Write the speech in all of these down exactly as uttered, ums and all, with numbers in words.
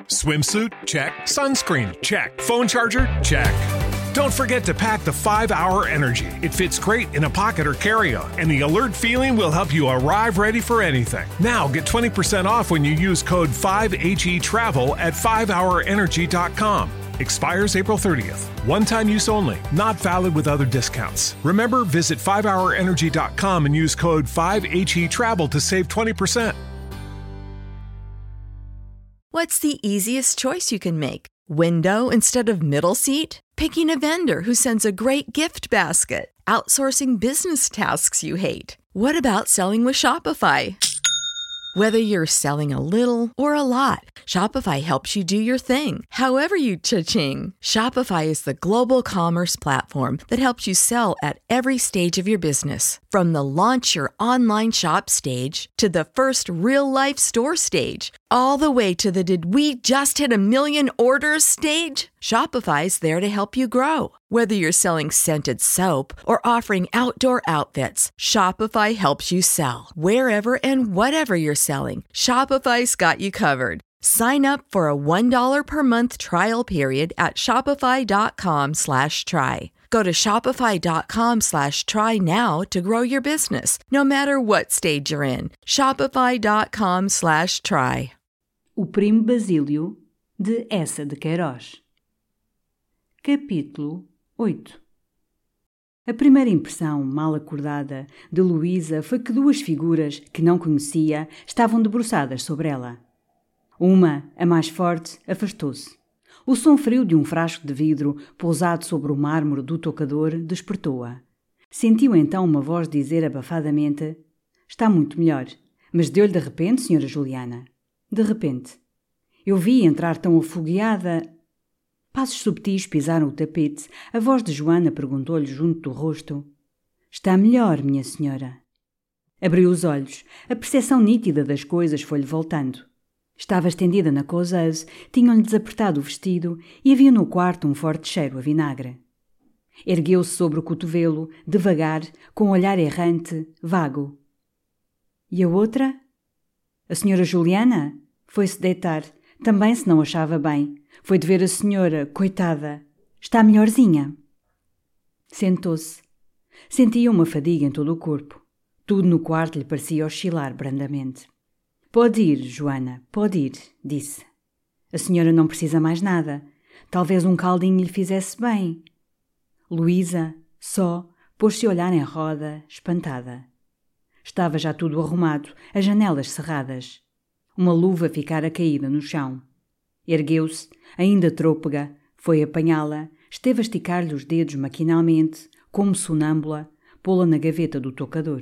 Swimsuit? Check. Sunscreen? Check. Phone charger? Check. Don't forget to pack the five hour Energy. It fits great in a pocket or carry-on, and the alert feeling will help you arrive ready for anything. Now get twenty percent off when you use code five H E travel at five hour energy dot com. Expires April thirtieth. One-time use only. Not valid with other discounts. Remember, visit five hour energy dot com and use code five H E travel to save twenty percent. What's the easiest choice you can make? Window instead of middle seat? Picking a vendor who sends a great gift basket? Outsourcing business tasks you hate? What about selling with Shopify? Whether you're selling a little or a lot, Shopify helps you do your thing, however you cha-ching. Shopify is the global commerce platform that helps you sell at every stage of your business. From the launch your online shop stage to the first real-life store stage, all the way to the did we just hit a million orders stage. Shopify's there to help you grow. Whether you're selling scented soap or offering outdoor outfits, Shopify helps you sell. Wherever and whatever you're selling, Shopify's got you covered. Sign up for a one dollar per month trial period at shopify.com slash try. Go to shopify.com slash try now to grow your business, no matter what stage you're in. Shopify.com slash try. O Primo Basílio, de Eça de Queiroz. Capítulo oito. A primeira impressão, mal acordada, de Luísa foi que duas figuras, que não conhecia, estavam debruçadas sobre ela. Uma, a mais forte, afastou-se. O som frio de um frasco de vidro, pousado sobre o mármore do tocador, despertou-a. Sentiu então uma voz dizer abafadamente: "Está muito melhor. Mas deu-lhe de repente, senhora Juliana?" "De repente. Eu vi entrar tão afogueada." Passos subtis pisaram o tapete. A voz de Joana perguntou-lhe junto do rosto: "Está melhor, minha senhora?" Abriu os olhos. A percepção nítida das coisas foi-lhe voltando. Estava estendida na causeuse, tinham-lhe desapertado o vestido e havia no quarto um forte cheiro a vinagre. Ergueu-se sobre o cotovelo, devagar, com um olhar errante, vago. E a outra? A senhora Juliana? Foi-se deitar. Também se não achava bem. Foi de ver a senhora, coitada. Está melhorzinha. Sentou-se. Sentia uma fadiga em todo o corpo. Tudo no quarto lhe parecia oscilar brandamente. "Pode ir, Joana, pode ir", disse. "A senhora não precisa mais nada. Talvez um caldinho lhe fizesse bem." Luísa, só, pôs-se a olhar em roda, espantada. Estava já tudo arrumado, as janelas cerradas. Uma luva ficara caída no chão. Ergueu-se, ainda trôpega, foi apanhá-la, esteve a esticar-lhe os dedos maquinalmente, como sonâmbula, pô-la na gaveta do tocador.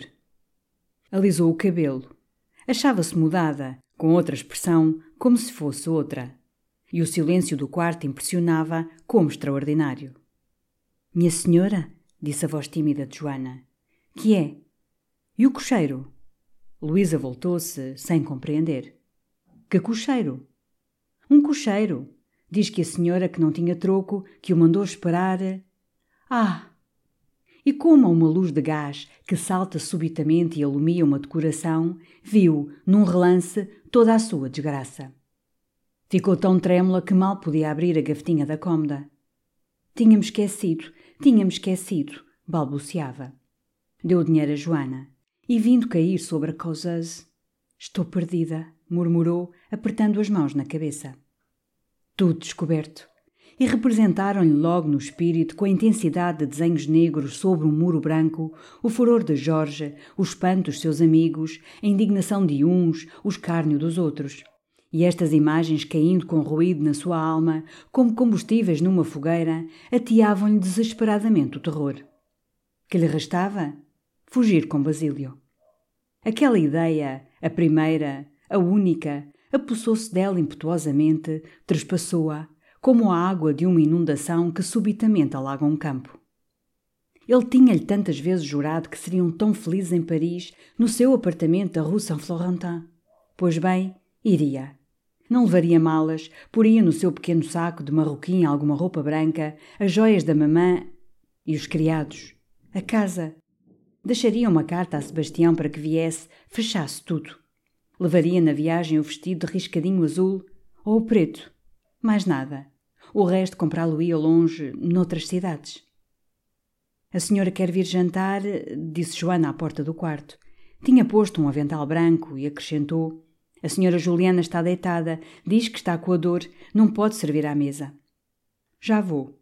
Alisou o cabelo. Achava-se mudada, com outra expressão, como se fosse outra. E o silêncio do quarto impressionava como extraordinário. "Minha senhora", disse a voz tímida de Joana. "Que é?" "E o cocheiro?" Luísa voltou-se, sem compreender. "Que cocheiro?" "Um cocheiro. Diz que a senhora que não tinha troco, que o mandou esperar." "Ah!" E como a uma luz de gás que salta subitamente e alumia uma decoração, viu, num relance, toda a sua desgraça. Ficou tão trêmula que mal podia abrir a gavetinha da cômoda. "Tinha-me esquecido, tinha-me esquecido", balbuciava. Deu o dinheiro a Joana e, vindo cair sobre a causeuse: "Estou perdida", murmurou, apertando as mãos na cabeça. Tudo descoberto. E representaram-lhe logo no espírito, com a intensidade de desenhos negros sobre um muro branco, o furor de Jorge, o espanto dos seus amigos, a indignação de uns, o escárnio dos outros. E estas imagens, caindo com ruído na sua alma, como combustíveis numa fogueira, ateavam-lhe desesperadamente o terror. Que lhe restava? Fugir com Basílio. Aquela ideia, a primeira, a única, apossou-se dela impetuosamente, trespassou-a, como a água de uma inundação que subitamente alaga um campo. Ele tinha-lhe tantas vezes jurado que seriam tão felizes em Paris, no seu apartamento da Rue Saint-Florentin. Pois bem, iria. Não levaria malas, poria no seu pequeno saco de marroquim alguma roupa branca, as joias da mamã e os criados, a casa. Deixaria uma carta a Sebastião para que viesse, fechasse tudo. Levaria na viagem o vestido de riscadinho azul ou o preto, Mais nada. O resto comprá-lo-ia longe, noutras cidades. A senhora quer vir jantar, disse Joana à porta do quarto. Tinha posto um avental branco e acrescentou: a senhora Juliana está deitada, diz que está com a dor, não pode servir à mesa. Já vou.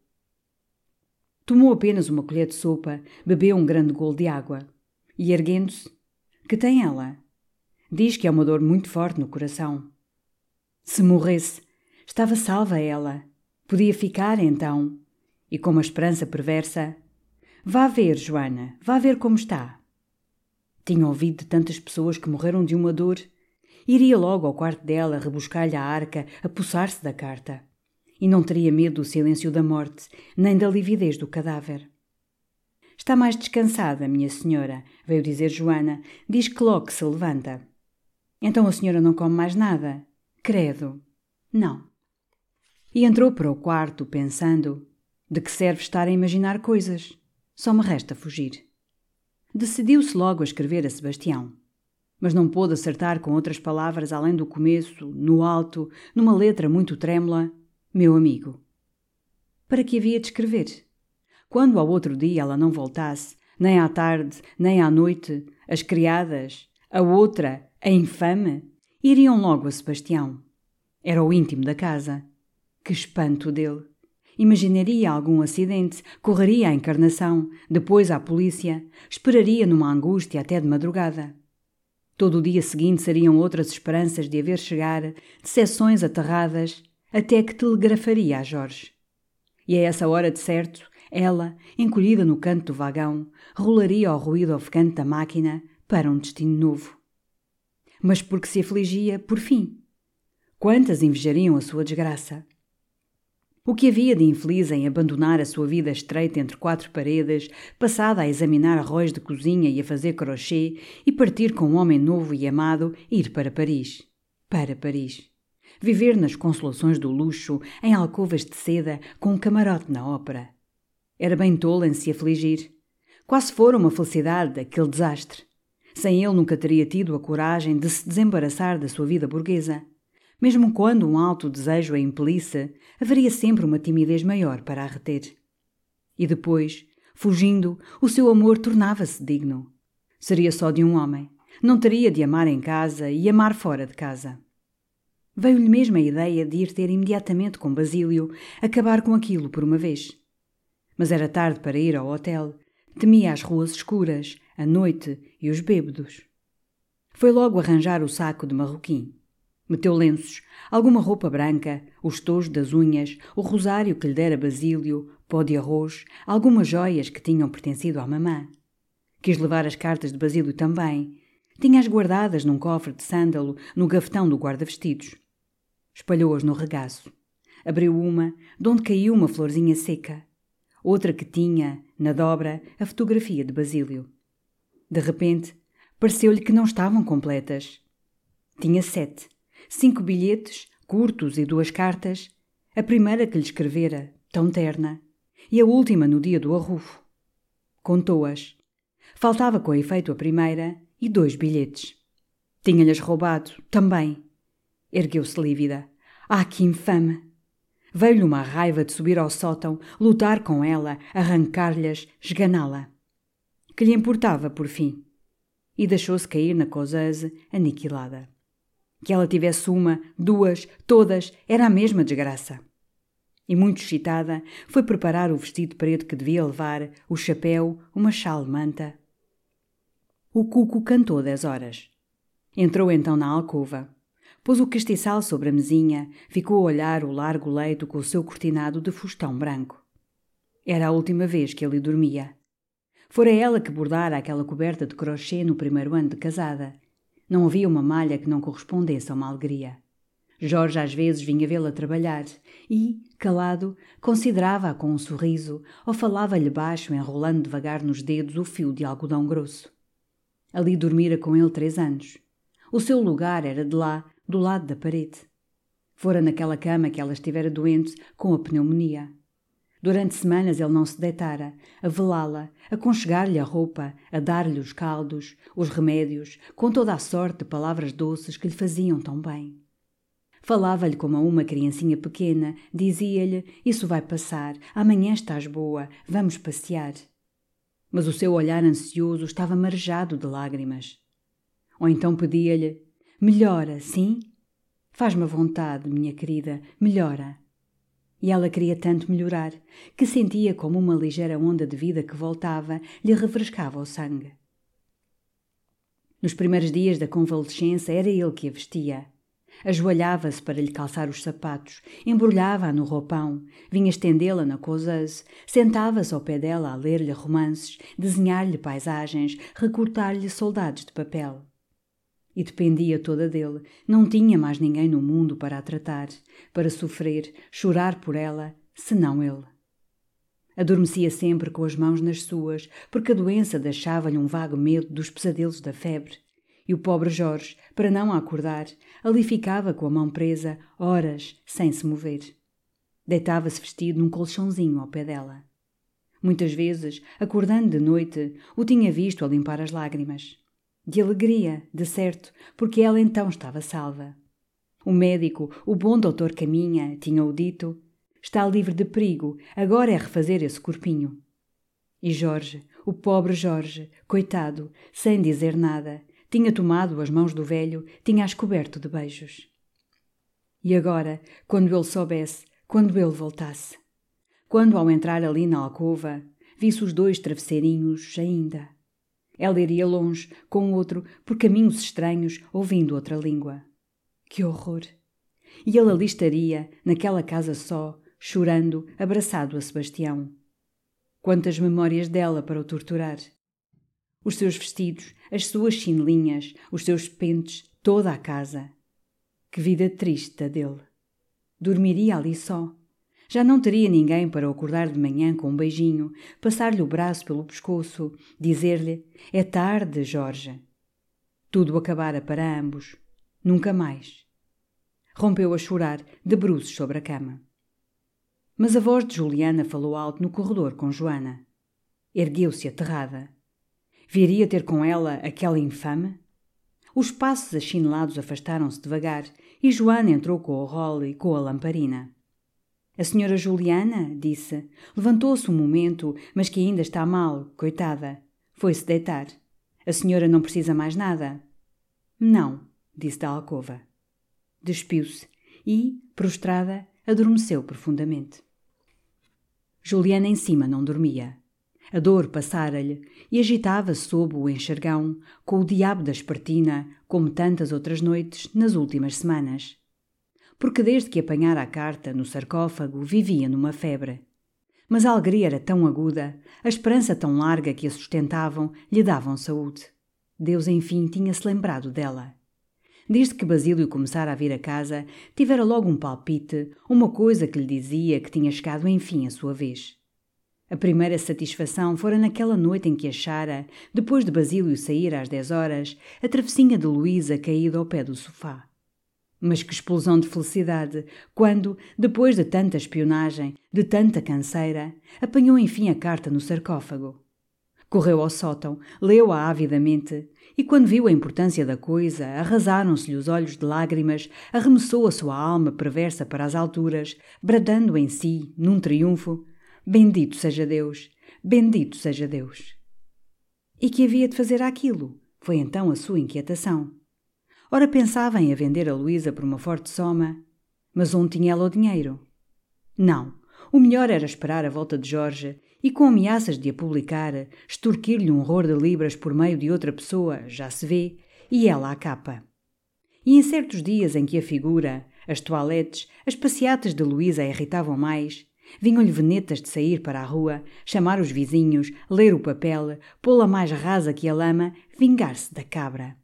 Tomou apenas uma colher de sopa, bebeu um grande golo de água e, erguendo-se: que tem ela? Diz que é uma dor muito forte no coração. Se morresse, estava salva ela. Podia ficar, então. E com uma esperança perversa: vá ver, Joana, vá ver como está. Tinha ouvido de tantas pessoas que morreram de uma dor. Iria logo ao quarto dela, rebuscar-lhe a arca, apossar-se da carta. E não teria medo do silêncio da morte, nem da lividez do cadáver. Está mais descansada, minha senhora, veio dizer Joana. Diz que logo se levanta. Então a senhora não come mais nada? Credo. Não. E entrou para o quarto, pensando: de que serve estar a imaginar coisas? Só me resta fugir. Decidiu-se logo a escrever a Sebastião. Mas não pôde acertar com outras palavras além do começo, no alto, numa letra muito trêmula: meu amigo. Para que havia de escrever? Quando ao outro dia ela não voltasse, nem à tarde, nem à noite, as criadas, a outra, a infame, iriam logo a Sebastião. Era o íntimo da casa. Que espanto dele! Imaginaria algum acidente, correria à encarnação, depois à polícia, esperaria numa angústia até de madrugada. Todo o dia seguinte seriam outras esperanças de a ver chegar, decepções aterradas, até que telegrafaria a Jorge. E a essa hora de certo, ela, encolhida no canto do vagão, rolaria ao ruído ofegante da máquina para um destino novo. Mas porque se afligia, por fim? Quantas invejariam a sua desgraça? O que havia de infeliz em abandonar a sua vida estreita entre quatro paredes, passada a examinar arroz de cozinha e a fazer crochê, e partir com um homem novo e amado e ir para Paris? Para Paris. Viver nas consolações do luxo, em alcovas de seda, com um camarote na ópera. Era bem tola em se afligir. Quase fora uma felicidade aquele desastre. Sem ele nunca teria tido a coragem de se desembaraçar da sua vida burguesa. Mesmo quando um alto desejo a impelisse, haveria sempre uma timidez maior para a reter. E depois, fugindo, o seu amor tornava-se digno. Seria só de um homem. Não teria de amar em casa e amar fora de casa. Veio-lhe mesmo a ideia de ir ter imediatamente com Basílio, acabar com aquilo por uma vez. Mas era tarde para ir ao hotel. Temia as ruas escuras, a noite e os bêbados. Foi logo arranjar o saco de marroquim. Meteu lenços, alguma roupa branca, os tojos das unhas, o rosário que lhe dera Basílio, pó de arroz, algumas joias que tinham pertencido à mamã. Quis levar as cartas de Basílio também. Tinha-as guardadas num cofre de sândalo no gavetão do guarda-vestidos. Espalhou-as no regaço. Abriu uma, de onde caiu uma florzinha seca. Outra que tinha, na dobra, a fotografia de Basílio. De repente, pareceu-lhe que não estavam completas. Tinha sete. Cinco bilhetes, curtos e duas cartas. A primeira que lhe escrevera, tão terna, e a última no dia do arrufo. Contou-as. Faltava com efeito a primeira e dois bilhetes. Tinha-lhes roubado, também. Ergueu-se lívida. Ah, que infame! Veio-lhe uma raiva de subir ao sótão, lutar com ela, arrancar-lhes, esganá-la. Que lhe importava, por fim? E deixou-se cair na causeuse, aniquilada. Que ela tivesse uma, duas, todas, era a mesma desgraça. E muito excitada, foi preparar o vestido preto que devia levar, o chapéu, uma chale-manta. O cuco cantou dez horas. Entrou então na alcova. Pôs o castiçal sobre a mesinha, ficou a olhar o largo leito com o seu cortinado de fustão branco. Era a última vez que ele dormia. Fora ela que bordara aquela coberta de crochê no primeiro ano de casada. Não havia uma malha que não correspondesse a uma alegria. Jorge às vezes vinha vê-la trabalhar e, calado, considerava-a com um sorriso ou falava-lhe baixo, enrolando devagar nos dedos o fio de algodão grosso. Ali dormira com ele três anos. O seu lugar era de lá, do lado da parede. Fora naquela cama que ela estivera doente com a pneumonia. Durante semanas ele não se deitara, a velá-la, a aconchegar-lhe a roupa, a dar-lhe os caldos, os remédios, com toda a sorte de palavras doces que lhe faziam tão bem. Falava-lhe como a uma criancinha pequena, dizia-lhe: isso vai passar, amanhã estás boa, vamos passear. Mas o seu olhar ansioso estava marejado de lágrimas. Ou então pedia-lhe: melhora, sim? Faz-me a vontade, minha querida, melhora. E ela queria tanto melhorar, que sentia como uma ligeira onda de vida que voltava, lhe refrescava o sangue. Nos primeiros dias da convalescença era ele que a vestia. Ajoelhava-se para lhe calçar os sapatos, embrulhava-a no roupão, vinha estendê-la na causeuse, sentava-se ao pé dela a ler-lhe romances, desenhar-lhe paisagens, recortar-lhe soldados de papel. E dependia toda dele, não tinha mais ninguém no mundo para a tratar, para sofrer, chorar por ela, senão ele. Adormecia sempre com as mãos nas suas, porque a doença deixava-lhe um vago medo dos pesadelos da febre. E o pobre Jorge, para não a acordar, ali ficava com a mão presa, horas, sem se mover. Deitava-se vestido num colchãozinho ao pé dela. Muitas vezes, acordando de noite, o tinha visto a limpar as lágrimas. De alegria, de certo, porque ela então estava salva. O médico, o bom doutor Caminha, tinha-o dito: está livre de perigo, agora é refazer esse corpinho. E Jorge, o pobre Jorge, coitado, sem dizer nada, tinha tomado as mãos do velho, tinha-as coberto de beijos. E agora, quando ele soubesse, quando ele voltasse? Quando, ao entrar ali na alcova, visse os dois travesseirinhos ainda. Ela iria longe, com outro, por caminhos estranhos, ouvindo outra língua. Que horror! E ele ali estaria, naquela casa só, chorando, abraçado a Sebastião. Quantas memórias dela para o torturar! Os seus vestidos, as suas chinelinhas, os seus pentes, toda a casa. Que vida triste a dele! Dormiria ali só. Já não teria ninguém para o acordar de manhã com um beijinho, passar-lhe o braço pelo pescoço, dizer-lhe: é tarde, Jorge. Tudo acabara para ambos. Nunca mais. Rompeu a chorar, de bruços sobre a cama. Mas a voz de Juliana falou alto no corredor com Joana. Ergueu-se aterrada. Viria ter com ela aquela infame? Os passos achinelados afastaram-se devagar e Joana entrou com o rolo e com a lamparina. A senhora Juliana, disse, levantou-se um momento, mas que ainda está mal, coitada. Foi-se deitar. A senhora não precisa mais nada? Não, disse da alcova. Despiu-se e, prostrada, adormeceu profundamente. Juliana em cima não dormia. A dor passara-lhe e agitava-se sob o enxergão, com o diabo da espertina, como tantas outras noites nas últimas semanas. Porque desde que apanhara a carta no sarcófago vivia numa febre. Mas a alegria era tão aguda, a esperança tão larga que a sustentavam, lhe davam saúde. Deus, enfim, tinha-se lembrado dela. Desde que Basílio começara a vir a casa, tivera logo um palpite, uma coisa que lhe dizia que tinha chegado enfim a sua vez. A primeira satisfação fora naquela noite em que achara, depois de Basílio sair às dez horas, a travessinha de Luísa caída ao pé do sofá. Mas que explosão de felicidade, quando, depois de tanta espionagem, de tanta canseira, apanhou enfim a carta no sarcófago. Correu ao sótão, leu-a avidamente, e quando viu a importância da coisa, arrasaram-se-lhe os olhos de lágrimas, arremessou a sua alma perversa para as alturas, bradando em si, num triunfo: bendito seja Deus, bendito seja Deus. E que havia de fazer aquilo? Foi então a sua inquietação. Ora pensava em a vender a Luísa por uma forte soma, mas onde tinha ela o dinheiro? Não, o melhor era esperar a volta de Jorge e, com ameaças de a publicar, extorquir-lhe um horror de libras por meio de outra pessoa, já se vê, e ela à capa. E em certos dias em que a figura, as toaletes, as passeatas de Luísa a irritavam mais, vinham-lhe venetas de sair para a rua, chamar os vizinhos, ler o papel, pô-la mais rasa que a lama, vingar-se da cabra.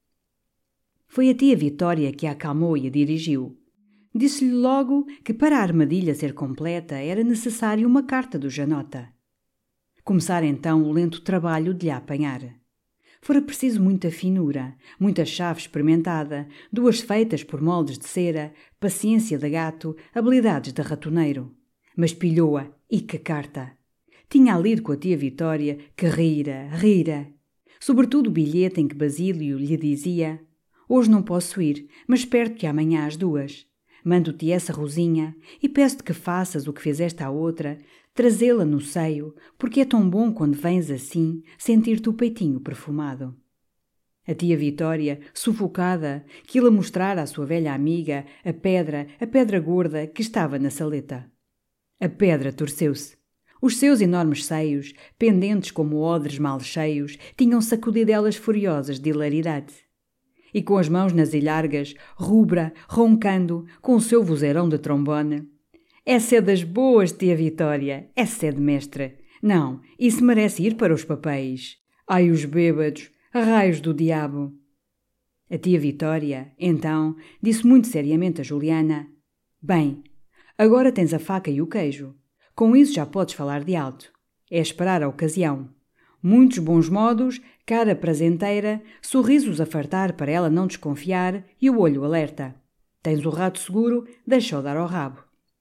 Foi a tia Vitória que a acalmou e a dirigiu. Disse-lhe logo que para a armadilha ser completa era necessário uma carta do Janota. Começara então o lento trabalho de lhe apanhar. Fora preciso muita finura, muita chave experimentada, duas feitas por moldes de cera, paciência de gato, habilidades de ratoneiro. Mas pilhou-a, e que carta! Tinha lido com a tia Vitória que rira, rira. Sobretudo o bilhete em que Basílio lhe dizia: hoje não posso ir, mas espero-te amanhã às duas. Mando-te essa rosinha e peço-te que faças o que fizeste à outra, trazê-la no seio, porque é tão bom quando vens assim sentir-te o peitinho perfumado. A tia Vitória, sufocada, quis-lhe mostrar à sua velha amiga a pedra, a pedra gorda que estava na saleta. A pedra torceu-se. Os seus enormes seios, pendentes como odres mal cheios, tinham sacudidelas furiosas de hilaridade. E com as mãos nas ilhargas, rubra, roncando, com o seu vozeirão de trombone. Essa é das boas, tia Vitória, essa é de mestra. Não, isso merece ir para os papéis. Ai, os bêbados, raios do diabo. A tia Vitória, então, disse muito seriamente a Juliana: Bem, agora tens a faca e o queijo. Com isso já podes falar de alto. É esperar a ocasião. Muitos bons modos, cara prazenteira, sorrisos a fartar para ela não desconfiar e o olho alerta. Tens o rato seguro, deixa-o dar ao rabo.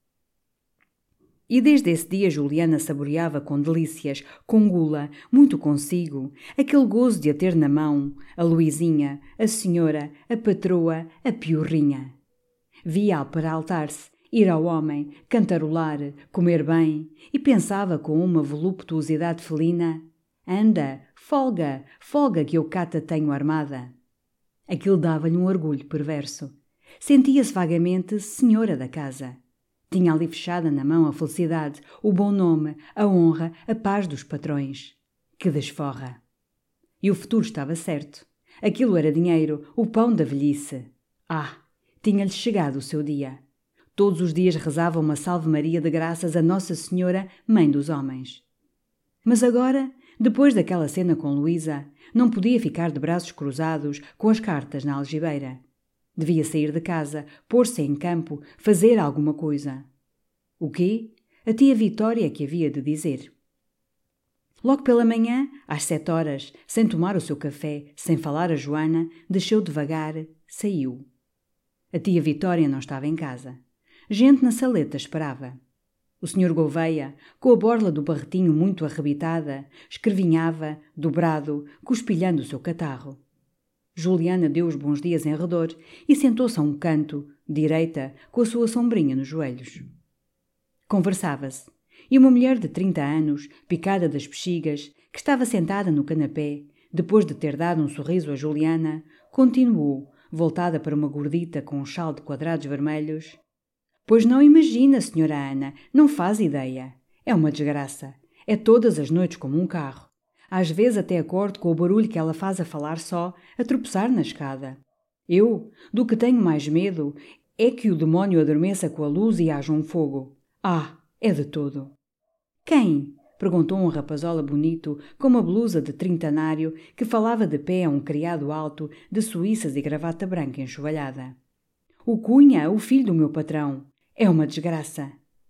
E desde esse dia Juliana saboreava com delícias, com gula, muito consigo, aquele gozo de a ter na mão, a Luizinha, a senhora, a patroa, a piorrinha. Via-a peraltar-se, ir ao homem, cantarolar, comer bem, e pensava com uma voluptuosidade felina: Anda, folga, folga que eu cá te tenho armada. Aquilo dava-lhe um orgulho perverso. Sentia-se vagamente senhora da casa. Tinha ali fechada na mão a felicidade, o bom nome, a honra, a paz dos patrões. Que desforra! E o futuro estava certo. Aquilo era dinheiro, o pão da velhice. Ah, tinha-lhe chegado o seu dia. Todos os dias rezava uma salve-maria de graças a Nossa Senhora, Mãe dos Homens. Mas agora, depois daquela cena com Luísa, não podia ficar de braços cruzados com as cartas na algibeira. Devia sair de casa, pôr-se em campo, fazer alguma coisa. O quê? A tia Vitória que havia de dizer. Logo pela manhã, às sete horas, sem tomar o seu café, sem falar a Joana, desceu devagar, saiu. A tia Vitória não estava em casa. Gente na saleta esperava. O senhor Gouveia, com a borla do barretinho muito arrebitada, escrevinhava, dobrado, cuspilhando o seu catarro. Juliana deu os bons dias em redor e sentou-se a um canto, direita, com a sua sombrinha nos joelhos. Conversava-se, e uma mulher de trinta anos, picada das bexigas, que estava sentada no canapé, depois de ter dado um sorriso a Juliana, continuou, voltada para uma gordita com um chal de quadrados vermelhos: Pois não imagina, senhora Ana, não faz ideia. É uma desgraça. É todas as noites como um carro. Às vezes até acordo com o barulho que ela faz a falar só, a tropeçar na escada. Eu, do que tenho mais medo, é que o demónio adormeça com a luz e haja um fogo. Ah, é de todo. Quem? Perguntou um rapazola bonito, com uma blusa de trintanário, que falava de pé a um criado alto, de suíças e gravata branca enxovalhada. O Cunha, o filho do meu patrão. É uma desgraça.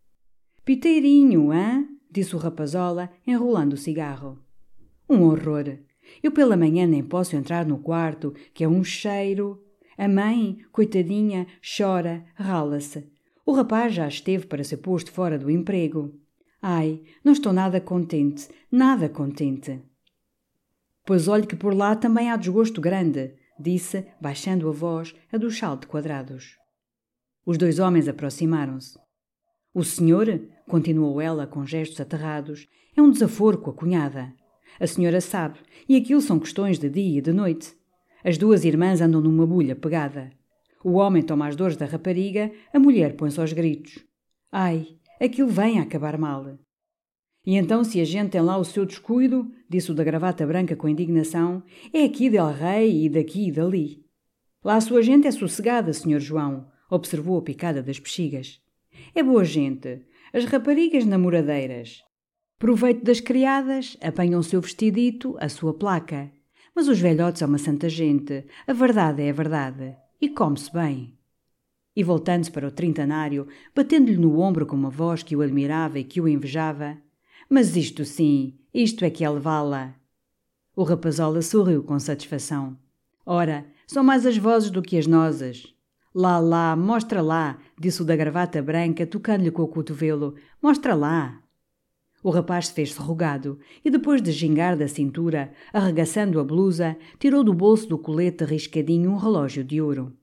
Piteirinho, hã? Disse o rapazola, enrolando o cigarro. Um horror. Eu pela manhã nem posso entrar no quarto, que é um cheiro. A mãe, coitadinha, chora, rala-se. O rapaz já esteve para ser posto fora do emprego. Ai, não estou nada contente, nada contente. Pois olhe que por lá também há desgosto grande, disse, baixando a voz, a do chal de quadrados. Os dois homens aproximaram-se. O senhor, continuou ela com gestos aterrados, é um desaforo com a cunhada. A senhora sabe, e aquilo são questões de dia e de noite. As duas irmãs andam numa bulha pegada. O homem toma as dores da rapariga, a mulher põe-se aos gritos. Ai, aquilo vem a acabar mal. E então se a gente tem lá o seu descuido, disse o da gravata branca com indignação, é aqui del rei e daqui e dali. Lá a sua gente é sossegada, senhor João, observou a picada das bexigas. É boa gente, as raparigas namoradeiras. Proveito das criadas, apanham o seu vestidito, a sua placa. Mas os velhotes são uma santa gente, a verdade é a verdade, e come-se bem. E voltando-se para o trintanário, batendo-lhe no ombro com uma voz que o admirava e que o invejava, mas isto sim, isto é que é levá-la. O rapazola sorriu com satisfação. Ora, são mais as vozes do que as nozes. Lá, lá, mostra lá, disse o da gravata branca, tocando-lhe com o cotovelo. Mostra lá. O rapaz fez-se rogado e, depois de gingar da cintura, arregaçando a blusa, tirou do bolso do colete riscadinho um relógio de ouro.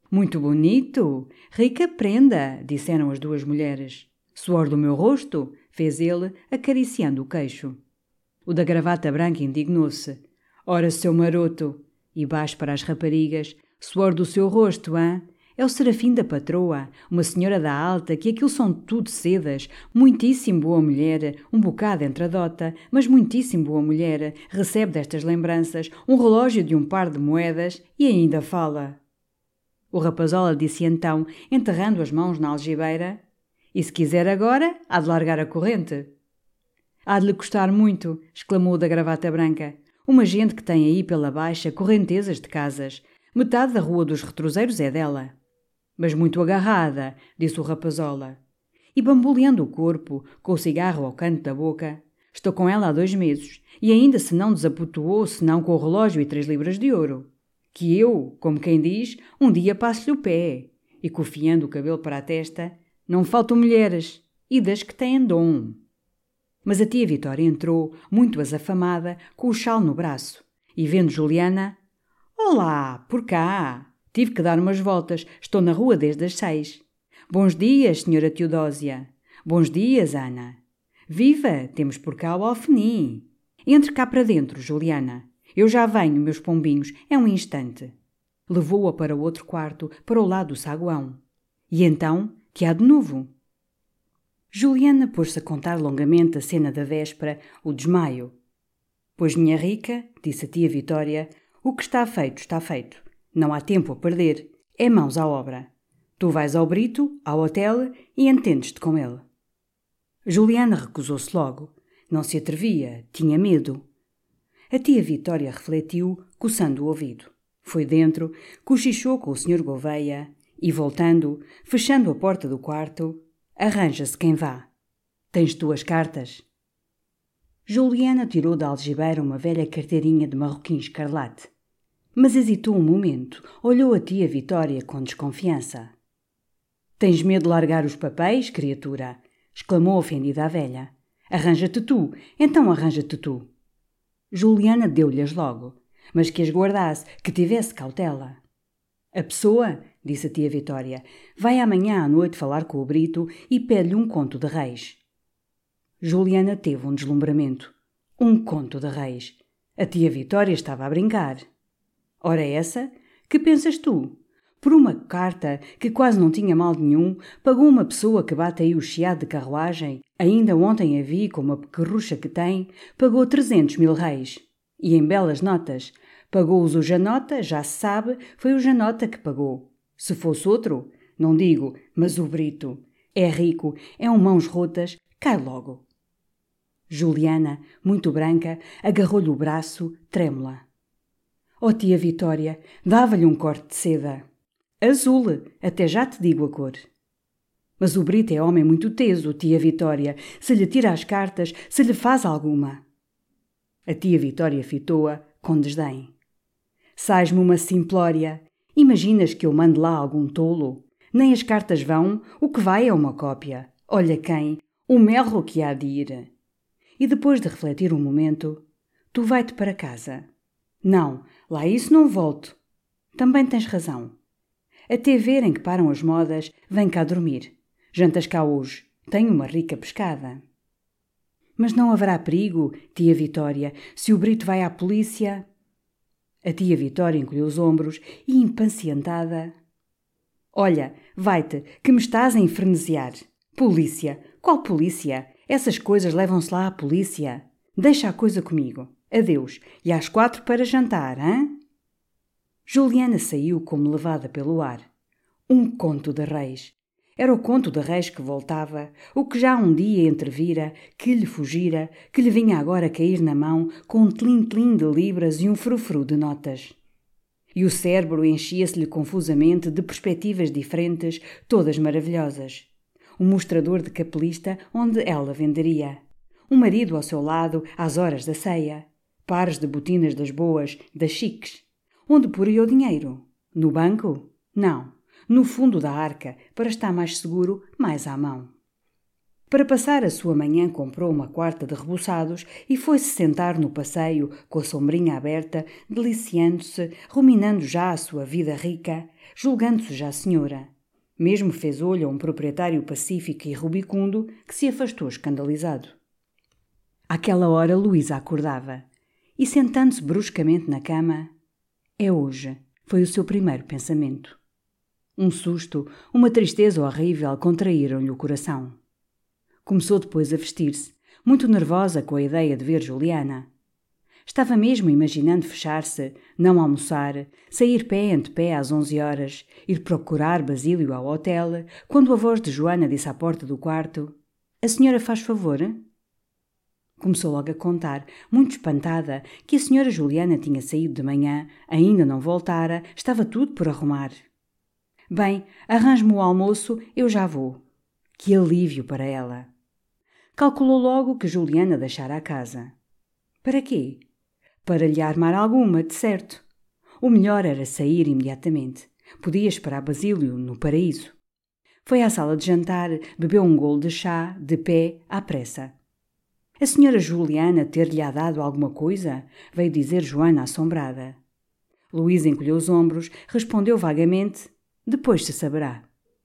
Muito bonito! Rica prenda! Disseram as duas mulheres. Suor do meu rosto! Fez ele, acariciando o queixo. O da gravata branca indignou-se. Ora, seu maroto! E baixo para as raparigas. Suor do seu rosto, hã? É o Serafim da patroa, uma senhora da alta, que aquilo são tudo sedas. Muitíssimo boa mulher, um bocado entradota, mas muitíssimo boa mulher. Recebe destas lembranças um relógio de um par de moedas e ainda fala. O rapazola disse então, enterrando as mãos na algibeira, e se quiser agora, há de largar a corrente. Há de lhe custar muito, exclamou o da gravata branca. Uma gente que tem aí pela baixa correntezas de casas. Metade da rua dos retroseiros é dela. Mas muito agarrada, disse o rapazola. E bamboleando o corpo, com o cigarro ao canto da boca, estou com ela há dois meses, e ainda se não desapotoou, senão com o relógio e três libras de ouro. Que eu, como quem diz, um dia passo-lhe o pé. E cofiando o cabelo para a testa, não faltam mulheres, e das que têm dom. Mas a tia Vitória entrou, muito azafamada, com o chal no braço, e vendo Juliana, olá, por cá! Tive que dar umas voltas, estou na rua desde as seis. Bons dias, senhora Teodósia. Bons dias, Ana. Viva, temos por cá o alfenim. Entre cá para dentro, Juliana. Eu já venho, meus pombinhos, é um instante. Levou-a para o outro quarto, para o lado do saguão. E então, que há de novo? Juliana pôs-se a contar longamente a cena da véspera, o desmaio. Pois, minha rica, disse a tia Vitória, o que está feito, está feito. Não há tempo a perder. É mãos à obra. Tu vais ao Brito, ao hotel, e entendes-te com ele. Juliana recusou-se logo. Não se atrevia, tinha medo. A tia Vitória refletiu, coçando o ouvido. Foi dentro, cochichou com o senhor Gouveia e, voltando, fechando a porta do quarto, arranja-se quem vá. Tens tu as cartas? Juliana tirou da algibeira uma velha carteirinha de marroquim escarlate. Mas hesitou um momento, olhou a tia Vitória com desconfiança. Tens medo de largar os papéis, criatura? Exclamou ofendida a velha. Arranja-te tu, então arranja-te tu. Juliana deu-lhe-as logo, mas que as guardasse, que tivesse cautela. A pessoa, disse a tia Vitória, vai amanhã à noite falar com o Brito e pede-lhe um conto de reis. Juliana teve um deslumbramento. Um conto de reis. A tia Vitória estava a brincar. Ora essa, que pensas tu? Por uma carta, que quase não tinha mal nenhum, pagou uma pessoa que bate aí o chiado de carruagem, ainda ontem a vi com uma pequerrucha que tem, pagou trezentos mil reis. E em belas notas. Pagou-os o Janota, já se sabe, foi o Janota que pagou. Se fosse outro, não digo, mas o Brito. É rico, é um mãos rotas, cai logo. Juliana, muito branca, agarrou-lhe o braço, trêmula. Oh, tia Vitória, dava-lhe um corte de seda. Azul, até já te digo a cor. Mas o Brito é homem muito teso, tia Vitória, se lhe tira as cartas, se lhe faz alguma. A tia Vitória fitou-a com desdém. Sais-me uma simplória. Imaginas que eu mando lá algum tolo? Nem as cartas vão, o que vai é uma cópia. Olha quem, o melro que há de ir. E depois de refletir um momento, tu vai-te para casa. Não, lá isso não volto. Também tens razão. Até verem que param as modas, vem cá dormir. Jantas cá hoje. Tenho uma rica pescada. Mas não haverá perigo, tia Vitória, se o Brito vai à polícia? A tia Vitória encolheu os ombros e, impacientada... Olha, vai-te, que me estás a infernizar. Polícia? Qual polícia? Essas coisas levam-se lá à polícia. Deixa a coisa comigo. Adeus. E às quatro para jantar, hã? Juliana saiu como levada pelo ar. Um conto de reis. Era o conto de reis que voltava, o que já um dia entrevira, que lhe fugira, que lhe vinha agora cair na mão com um tlim-tlim de libras e um frufru de notas. E o cérebro enchia-se-lhe confusamente de perspectivas diferentes, todas maravilhosas. Um mostrador de capelista onde ela venderia. Um marido ao seu lado às horas da ceia. Pares de botinas das boas, das chiques. Onde poria o dinheiro? No banco? Não. No fundo da arca, para estar mais seguro, mais à mão. Para passar a sua manhã comprou uma quarta de rebuçados e foi-se sentar no passeio, com a sombrinha aberta, deliciando-se, ruminando já a sua vida rica, julgando-se já senhora. Mesmo fez olho a um proprietário pacífico e rubicundo que se afastou escandalizado. Àquela hora Luísa acordava e, sentando-se bruscamente na cama, é hoje, foi o seu primeiro pensamento. Um susto, uma tristeza horrível contraíram-lhe o coração. Começou depois a vestir-se, muito nervosa com a ideia de ver Juliana. Estava mesmo imaginando fechar-se, não almoçar, sair pé ante pé às onze horas, ir procurar Basílio ao hotel, quando a voz de Joana disse à porta do quarto: "A senhora faz favor?" Começou logo a contar, muito espantada, que a senhora Juliana tinha saído de manhã, ainda não voltara, estava tudo por arrumar. "Bem, arranje-me o almoço, eu já vou." Que alívio para ela! Calculou logo que Juliana deixara a casa. Para quê? Para lhe armar alguma, de certo. O melhor era sair imediatamente. Podia esperar Basílio no paraíso. Foi à sala de jantar, bebeu um golo de chá, de pé, à pressa. A senhora Juliana ter-lhe dado alguma coisa? Veio dizer Joana assombrada. Luísa encolheu os ombros, respondeu vagamente: "Depois se saberá."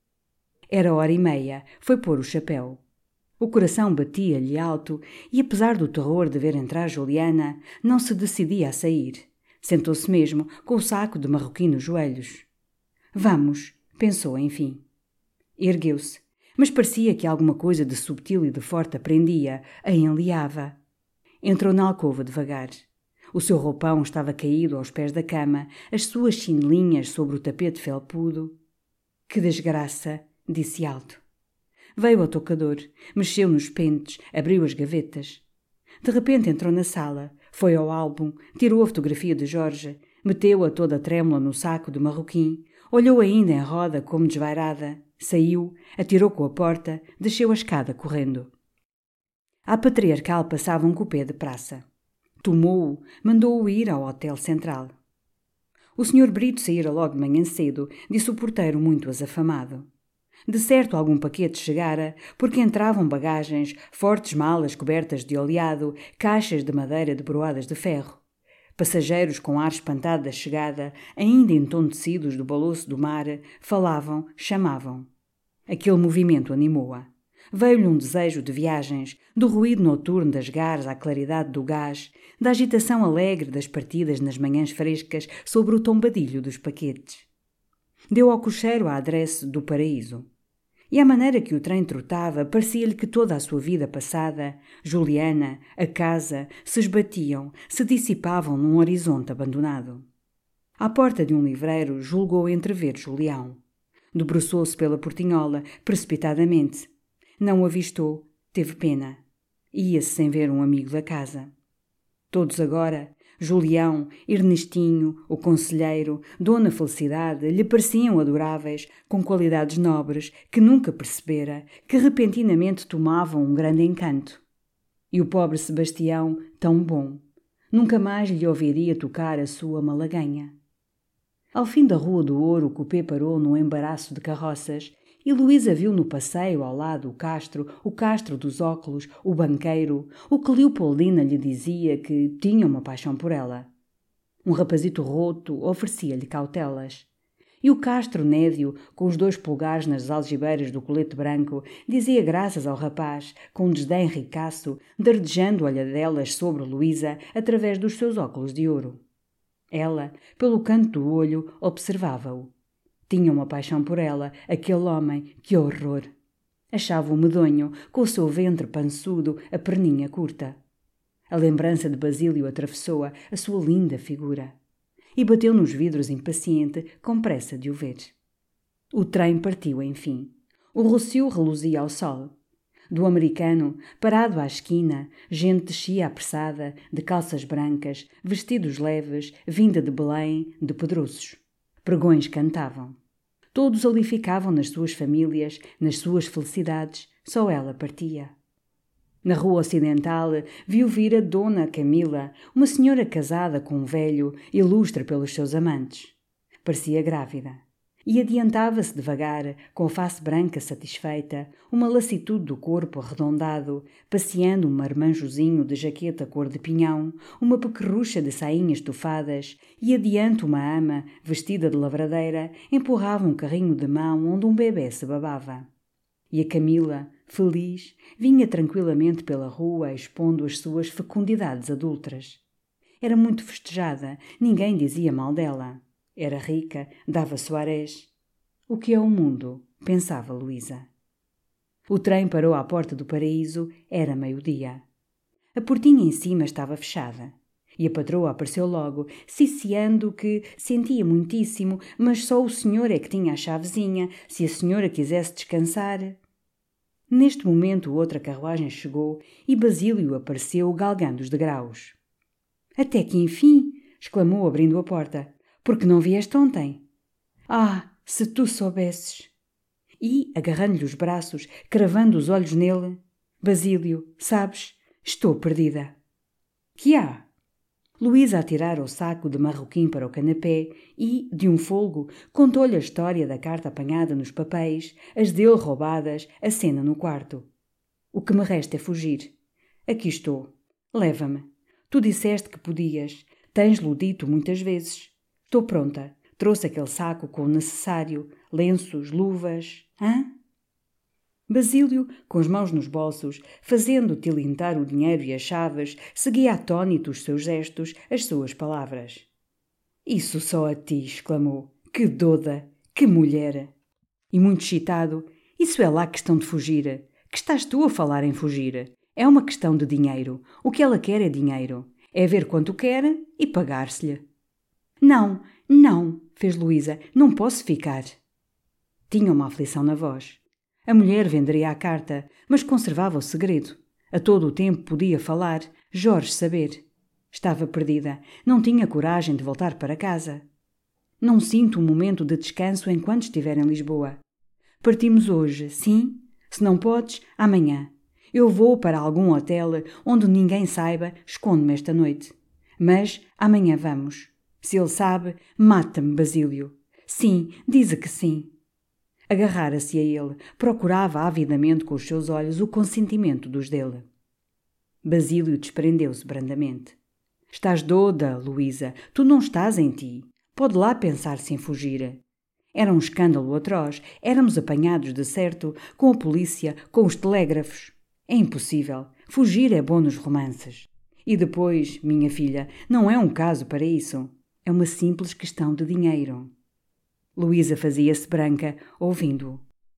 Era hora e meia, foi pôr o chapéu. O coração batia-lhe alto e, apesar do terror de ver entrar Juliana, não se decidia a sair. Sentou-se mesmo, com o saco de marroquim nos joelhos. "Vamos", pensou enfim. Ergueu-se, mas parecia que alguma coisa de subtil e de forte a prendia, a enleava. Entrou na alcova devagar. O seu roupão estava caído aos pés da cama, as suas chinelinhas sobre o tapete felpudo. "Que desgraça", disse alto. Veio ao tocador, mexeu nos pentes, abriu as gavetas. De repente entrou na sala, foi ao álbum, tirou a fotografia de Jorge, meteu-a toda trêmula no saco de marroquim, olhou ainda em roda como desvairada, saiu, atirou com a porta, desceu a escada correndo. À Patriarcal passava um cupê de praça. Tomou-o, mandou-o ir ao Hotel Central. O senhor Brito saíra logo de manhã cedo, disse o porteiro muito azafamado. De certo algum paquete chegara, porque entravam bagagens, fortes malas cobertas de oleado, caixas de madeira de broadas de ferro. Passageiros com ar espantado da chegada, ainda entontecidos do balouço do mar, falavam, chamavam. Aquele movimento animou-a. Veio-lhe um desejo de viagens, do ruído noturno das gares à claridade do gás, da agitação alegre das partidas nas manhãs frescas sobre o tombadilho dos paquetes. Deu ao cocheiro a adresse do paraíso. E à maneira que o trem trotava, parecia-lhe que toda a sua vida passada, Juliana, a casa, se esbatiam, se dissipavam num horizonte abandonado. À porta de um livreiro julgou entrever Julião. Debruçou-se pela portinhola, precipitadamente. Não o avistou, teve pena. Ia-se sem ver um amigo da casa. Todos agora, Julião, Ernestinho, o conselheiro, Dona Felicidade, lhe pareciam adoráveis, com qualidades nobres, que nunca percebera, que repentinamente tomavam um grande encanto. E o pobre Sebastião, tão bom, nunca mais lhe ouviria tocar a sua malaganha. Ao fim da Rua do Ouro, o cupê parou num embaraço de carroças e Luísa viu no passeio ao lado o Castro, o Castro dos óculos, o banqueiro, o que Leopoldina lhe dizia que tinha uma paixão por ela. Um rapazito roto oferecia-lhe cautelas. E o Castro nédio, com os dois polegares nas algibeiras do colete branco, dizia graças ao rapaz, com um desdém ricaço, dardejando olhadelas sobre Luísa através dos seus óculos de ouro. Ela, pelo canto do olho, observava-o. Tinha uma paixão por ela, aquele homem, que horror! Achava-o medonho, com o seu ventre pançudo, a perninha curta. A lembrança de Basílio atravessou-a, a sua linda figura. E bateu nos vidros impaciente, com pressa de o ver. O trem partiu, enfim. O Rossio reluzia ao sol. Do americano, parado à esquina, gente descia apressada, de calças brancas, vestidos leves, vinda de Belém, de Pedroços. Pregões cantavam. Todos ali ficavam nas suas famílias, nas suas felicidades, só ela partia. Na rua ocidental viu vir a Dona Camila, uma senhora casada com um velho, ilustre pelos seus amantes. Parecia grávida. E adiantava-se devagar, com a face branca satisfeita, uma lassitude do corpo arredondado, passeando um marmanjozinho de jaqueta cor de pinhão, uma pequerrucha de sainhas estofadas, e adiante uma ama, vestida de lavradeira, empurrava um carrinho de mão onde um bebê se babava. E a Camila, feliz, vinha tranquilamente pela rua expondo as suas fecundidades adultas. Era muito festejada, ninguém dizia mal dela. Era rica, dava soarés. O que é o mundo? Pensava Luísa. O trem parou à porta do paraíso, era meio-dia. A portinha em cima estava fechada. E a patroa apareceu logo, ciciando que sentia muitíssimo, mas só o senhor é que tinha a chavezinha, se a senhora quisesse descansar. Neste momento outra carruagem chegou e Basílio apareceu galgando os degraus. Até que enfim, exclamou abrindo a porta. Porque não vieste ontem? Ah, se tu soubesses! E, agarrando-lhe os braços, cravando os olhos nele, Basílio, sabes, estou perdida. Que há? Luísa atirara o saco de marroquim para o canapé e, de um folgo, contou-lhe a história da carta apanhada nos papéis, as dele roubadas, a cena no quarto. O que me resta é fugir. Aqui estou. Leva-me. Tu disseste que podias. Tens-lo dito muitas vezes. Estou pronta. Trouxe aquele saco com o necessário, lenços, luvas. Hã? Basílio, com as mãos nos bolsos, fazendo tilintar o dinheiro e as chaves, seguia atônito os seus gestos, as suas palavras. Isso só a ti, exclamou. Que doda! Que mulher! E muito excitado, isso é lá questão de fugir. Que estás tu a falar em fugir? É uma questão de dinheiro. O que ela quer é dinheiro. É ver quanto quer e pagar-se-lhe. Não, não, fez Luísa, não posso ficar. Tinha uma aflição na voz. A mulher venderia a carta, mas conservava o segredo. A todo o tempo podia falar, Jorge saber. Estava perdida, não tinha coragem de voltar para casa. Não sinto um momento de descanso enquanto estiver em Lisboa. Partimos hoje, sim? Se não podes, amanhã. Eu vou para algum hotel onde ninguém saiba, escondo-me esta noite. Mas amanhã vamos. Se ele sabe, mata-me, Basílio. Sim, dize que sim. Agarrara-se a ele, procurava avidamente com os seus olhos o consentimento dos dele. Basílio desprendeu-se brandamente. Estás doda, Luísa, tu não estás em ti. Pode lá pensar-se em fugir. Era um escândalo atroz, éramos apanhados de certo, com a polícia, com os telégrafos. É impossível, fugir é bom nos romances. E depois, minha filha, não é um caso para isso. É uma simples questão de dinheiro. Luísa fazia-se branca, ouvindo-o.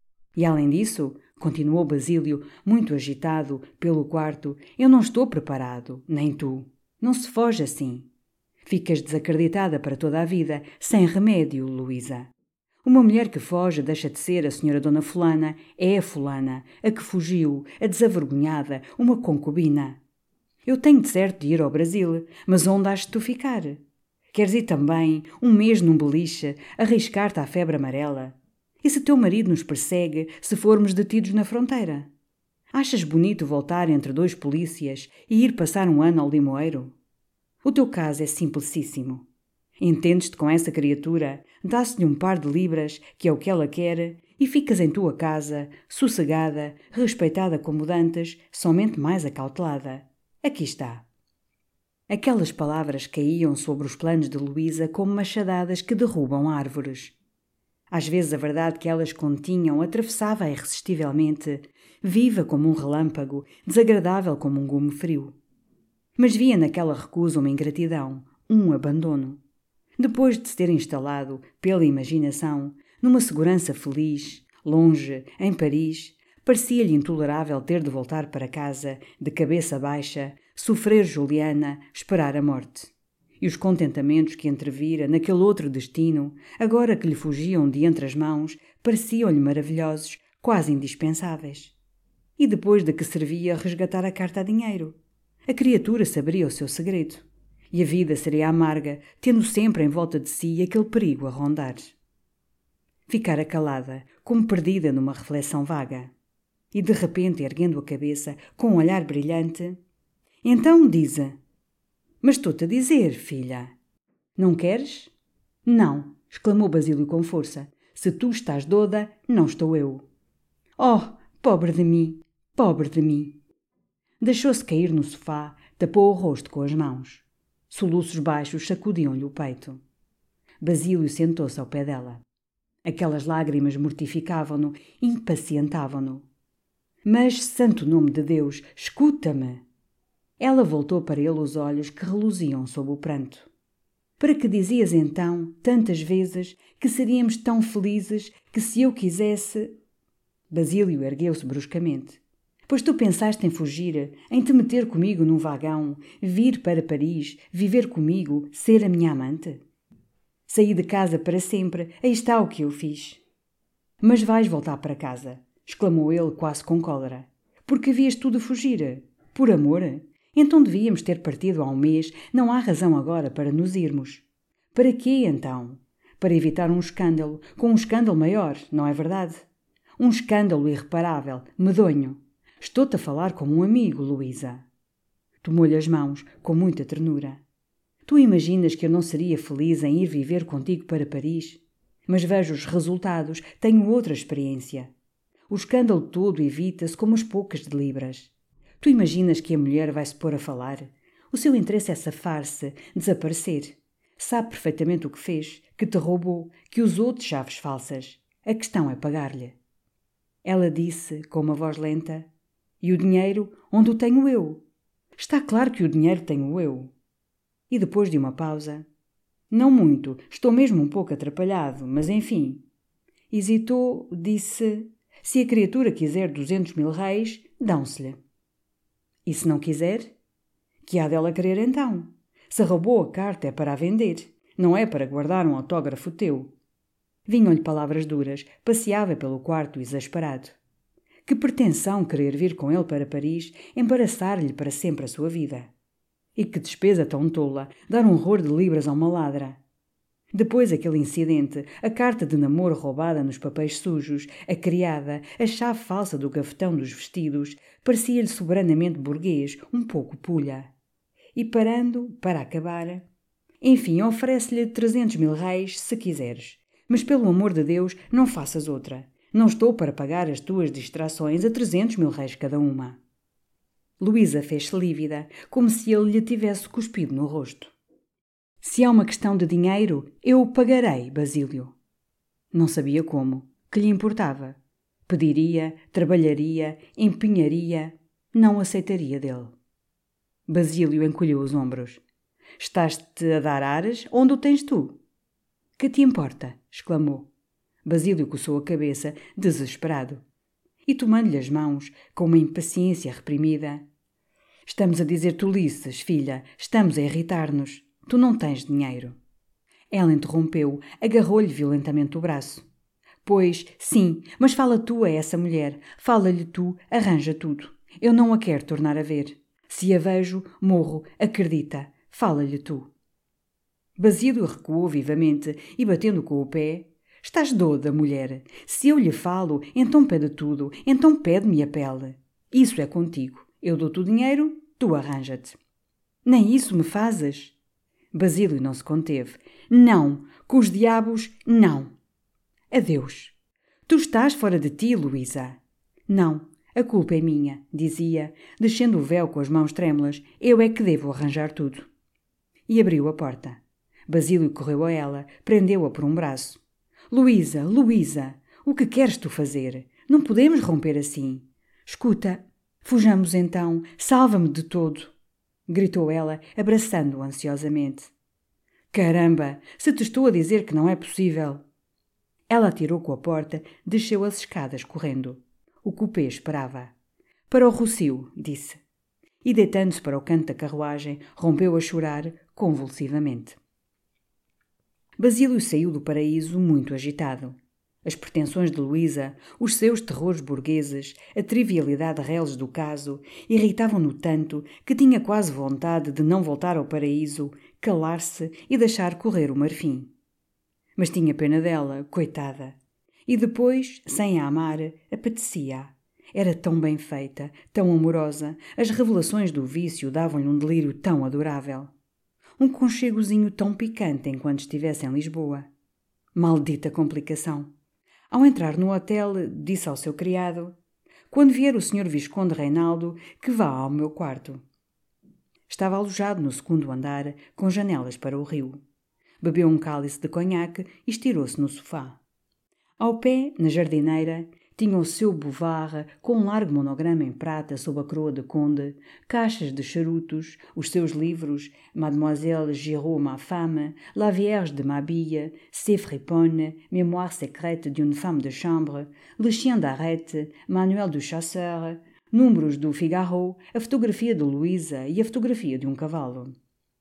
E além disso, continuou Basílio, muito agitado, pelo quarto, eu não estou preparado, nem tu. Não se foge assim. Ficas desacreditada para toda a vida, sem remédio, Luísa. Uma mulher que foge deixa de ser a senhora Dona Fulana, é a fulana, a que fugiu, a desavergonhada, uma concubina. Eu tenho de certo de ir ao Brasil, mas onde has de tu ficar? Queres ir também, um mês num beliche, arriscar-te à febre amarela? E se teu marido nos persegue, se formos detidos na fronteira? Achas bonito voltar entre dois polícias e ir passar um ano ao limoeiro? O teu caso é simplicíssimo. Entendes-te com essa criatura, dá-se-lhe um par de libras, que é o que ela quer, e ficas em tua casa, sossegada, respeitada como dantes, somente mais acautelada. Aqui está. Aquelas palavras caíam sobre os planos de Luísa como machadadas que derrubam árvores. Às vezes a verdade que elas continham atravessava-a irresistivelmente, viva como um relâmpago, desagradável como um gume frio. Mas via naquela recusa uma ingratidão, um abandono. Depois de se ter instalado, pela imaginação, numa segurança feliz, longe, em Paris, parecia-lhe intolerável ter de voltar para casa, de cabeça baixa, sofrer Juliana, esperar a morte. E os contentamentos que entrevira naquele outro destino, agora que lhe fugiam de entre as mãos, pareciam-lhe maravilhosos, quase indispensáveis. E depois de que servia resgatar a carta a dinheiro? A criatura saberia o seu segredo. E a vida seria amarga, tendo sempre em volta de si aquele perigo a rondar. Ficara calada, como perdida numa reflexão vaga. E de repente, erguendo a cabeça, com um olhar brilhante... Então, dize... Mas estou-te a dizer, filha. Não queres? Não, exclamou Basílio com força. Se tu estás doda, não estou eu. Oh, pobre de mim, pobre de mim! Deixou-se cair no sofá, tapou o rosto com as mãos. Soluços baixos sacudiam-lhe o peito. Basílio sentou-se ao pé dela. Aquelas lágrimas mortificavam-no, impacientavam-no. Mas, santo nome de Deus, escuta-me! Ela voltou para ele os olhos que reluziam sob o pranto. Para que dizias então, tantas vezes, que seríamos tão felizes que se eu quisesse... Basílio ergueu-se bruscamente. Pois tu pensaste em fugir, em te meter comigo num vagão, vir para Paris, viver comigo, ser a minha amante? Saí de casa para sempre, aí está o que eu fiz. Mas vais voltar para casa, exclamou ele quase com cólera. Porque havias tu de fugir? Por amor? Então devíamos ter partido há um mês, não há razão agora para nos irmos. Para quê, então? Para evitar um escândalo, com um escândalo maior, não é verdade? Um escândalo irreparável, medonho. Estou-te a falar como um amigo, Luísa. Tomou-lhe as mãos, com muita ternura. Tu imaginas que eu não seria feliz em ir viver contigo para Paris? Mas vejo os resultados, tenho outra experiência. O escândalo todo evita-se como as poucas de libras. Tu imaginas que a mulher vai se pôr a falar? O seu interesse é safar-se, desaparecer. Sabe perfeitamente o que fez, que te roubou, que usou de chaves falsas. A questão é pagar-lhe. Ela disse, com uma voz lenta, e o dinheiro, onde o tenho eu? Está claro que o dinheiro tenho eu. E depois de uma pausa, não muito, estou mesmo um pouco atrapalhado, mas enfim. Hesitou, disse, se a criatura quiser duzentos mil réis, dão-se-lhe. E se não quiser? Que há dela querer então? Se roubou a carta é para a vender, não é para guardar um autógrafo teu. Vinham-lhe palavras duras, passeava pelo quarto exasperado. Que pretensão querer vir com ele para Paris, embaraçar-lhe para sempre a sua vida. E que despesa tão tola, dar um horror de libras a uma ladra. Depois aquele incidente, a carta de namoro roubada nos papéis sujos, a criada, a chave falsa do gavetão dos vestidos, parecia-lhe soberanamente burguês, um pouco pulha. E parando, para acabar, enfim, oferece-lhe trezentos mil réis, se quiseres. Mas pelo amor de Deus, não faças outra. Não estou para pagar as tuas distrações a trezentos mil réis cada uma. Luísa fez-se lívida, como se ele lhe tivesse cuspido no rosto. Se é uma questão de dinheiro, eu o pagarei, Basílio. Não sabia como, que lhe importava. Pediria, trabalharia, empenharia, não aceitaria dele. Basílio encolheu os ombros. Estás-te a dar ares onde o tens tu? Que te importa? Exclamou. Basílio coçou a cabeça, desesperado. E tomando-lhe as mãos, com uma impaciência reprimida. Estamos a dizer tolices, filha, estamos a irritar-nos. Tu não tens dinheiro. Ela interrompeu, agarrou-lhe violentamente o braço. Pois, sim, mas fala tu a essa mulher, fala-lhe tu, arranja tudo. Eu não a quero tornar a ver. Se a vejo, morro, acredita, fala-lhe tu. Basílio recuou vivamente e, batendo com o pé, estás doda, mulher. Se eu lhe falo, então pede tudo, então pede-me a pele. Isso é contigo. Eu dou-te o dinheiro, tu arranja-te. Nem isso me fazes? Basílio não se conteve. Não, com os diabos, não. Adeus. Tu estás fora de ti, Luísa. Não, a culpa é minha, dizia, descendo o véu com as mãos trêmulas. Eu é que devo arranjar tudo. E abriu a porta. Basílio correu a ela, prendeu-a por um braço. Luísa, Luísa, o que queres tu fazer? Não podemos romper assim. Escuta, fujamos então, salva-me de todo. Gritou ela, abraçando-o ansiosamente. Caramba, se te estou a dizer que não é possível. Ela atirou com a porta, desceu as escadas correndo. O cupê esperava. Para o Rossio, disse. E deitando-se para o canto da carruagem, rompeu a chorar convulsivamente. Basílio saiu do paraíso muito agitado. As pretensões de Luísa, os seus terrores burgueses, a trivialidade reles do caso, irritavam-no tanto que tinha quase vontade de não voltar ao paraíso, calar-se e deixar correr o marfim. Mas tinha pena dela, coitada. E depois, sem a amar, apetecia-a. Era tão bem feita, tão amorosa, as revelações do vício davam-lhe um delírio tão adorável. Um conchegozinho tão picante enquanto estivesse em Lisboa. Maldita complicação! Ao entrar no hotel, disse ao seu criado: "Quando vier o senhor Visconde Reinaldo, que vá ao meu quarto." Estava alojado no segundo andar, com janelas para o rio. Bebeu um cálice de conhaque e estirou-se no sofá. Ao pé, na jardineira, tinha o seu Bouvard com um largo monograma em prata sob a coroa de conde, caixas de charutos, os seus livros Mademoiselle Giraud ma femme, La Vierge de Mabille, C'est Friponne, Mémoire secrète d'une femme de chambre, Le chien d'arrête, Manuel du chasseur, números do Figaro, a fotografia de Luísa e a fotografia de um cavalo.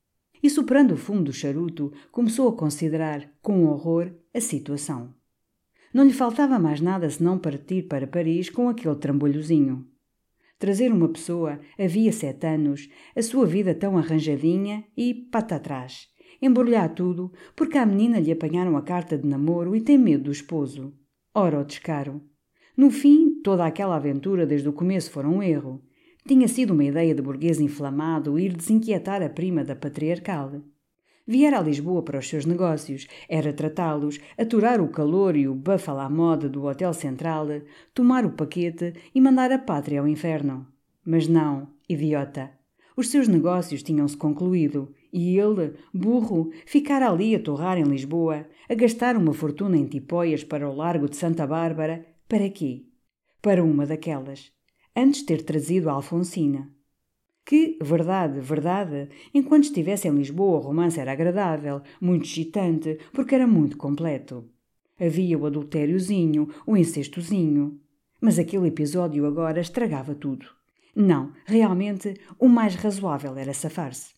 E soprando o fumo do charuto, começou a considerar, com horror, a situação. Não lhe faltava mais nada senão partir para Paris com aquele trambolhozinho. Trazer uma pessoa, havia sete anos, a sua vida tão arranjadinha e, patatrás, embrulhar tudo, porque à menina lhe apanharam a carta de namoro e tem medo do esposo. Ora o descaro. No fim, toda aquela aventura desde o começo fora um erro. Tinha sido uma ideia de burguês inflamado ir desinquietar a prima da patriarcal. Viera a Lisboa para os seus negócios, era tratá-los, aturar o calor e o buff à la mode do Hotel Central, tomar o paquete e mandar a pátria ao inferno. Mas não, idiota. Os seus negócios tinham-se concluído e ele, burro, ficara ali a torrar em Lisboa, a gastar uma fortuna em tipóias para o Largo de Santa Bárbara. Para quê? Para uma daquelas. Antes ter trazido a Alfonsina. Que, verdade, verdade, enquanto estivesse em Lisboa o romance era agradável, muito excitante, porque era muito completo. Havia o adultériozinho, o incestozinho. Mas aquele episódio agora estragava tudo. Não, realmente, o mais razoável era safar-se.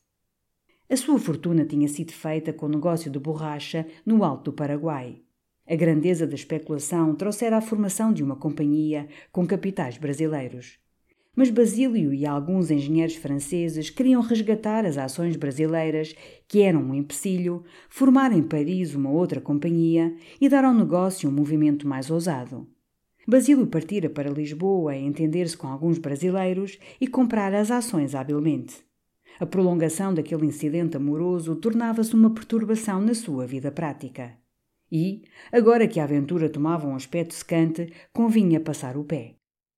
A sua fortuna tinha sido feita com o negócio de borracha no Alto do Paraguai. A grandeza da especulação trouxera a formação de uma companhia com capitais brasileiros. Mas Basílio e alguns engenheiros franceses queriam resgatar as ações brasileiras, que eram um empecilho, formar em Paris uma outra companhia e dar ao negócio um movimento mais ousado. Basílio partira para Lisboa a entender-se com alguns brasileiros e comprar as ações habilmente. A prolongação daquele incidente amoroso tornava-se uma perturbação na sua vida prática. E, agora que a aventura tomava um aspecto secante, convinha passar o pé.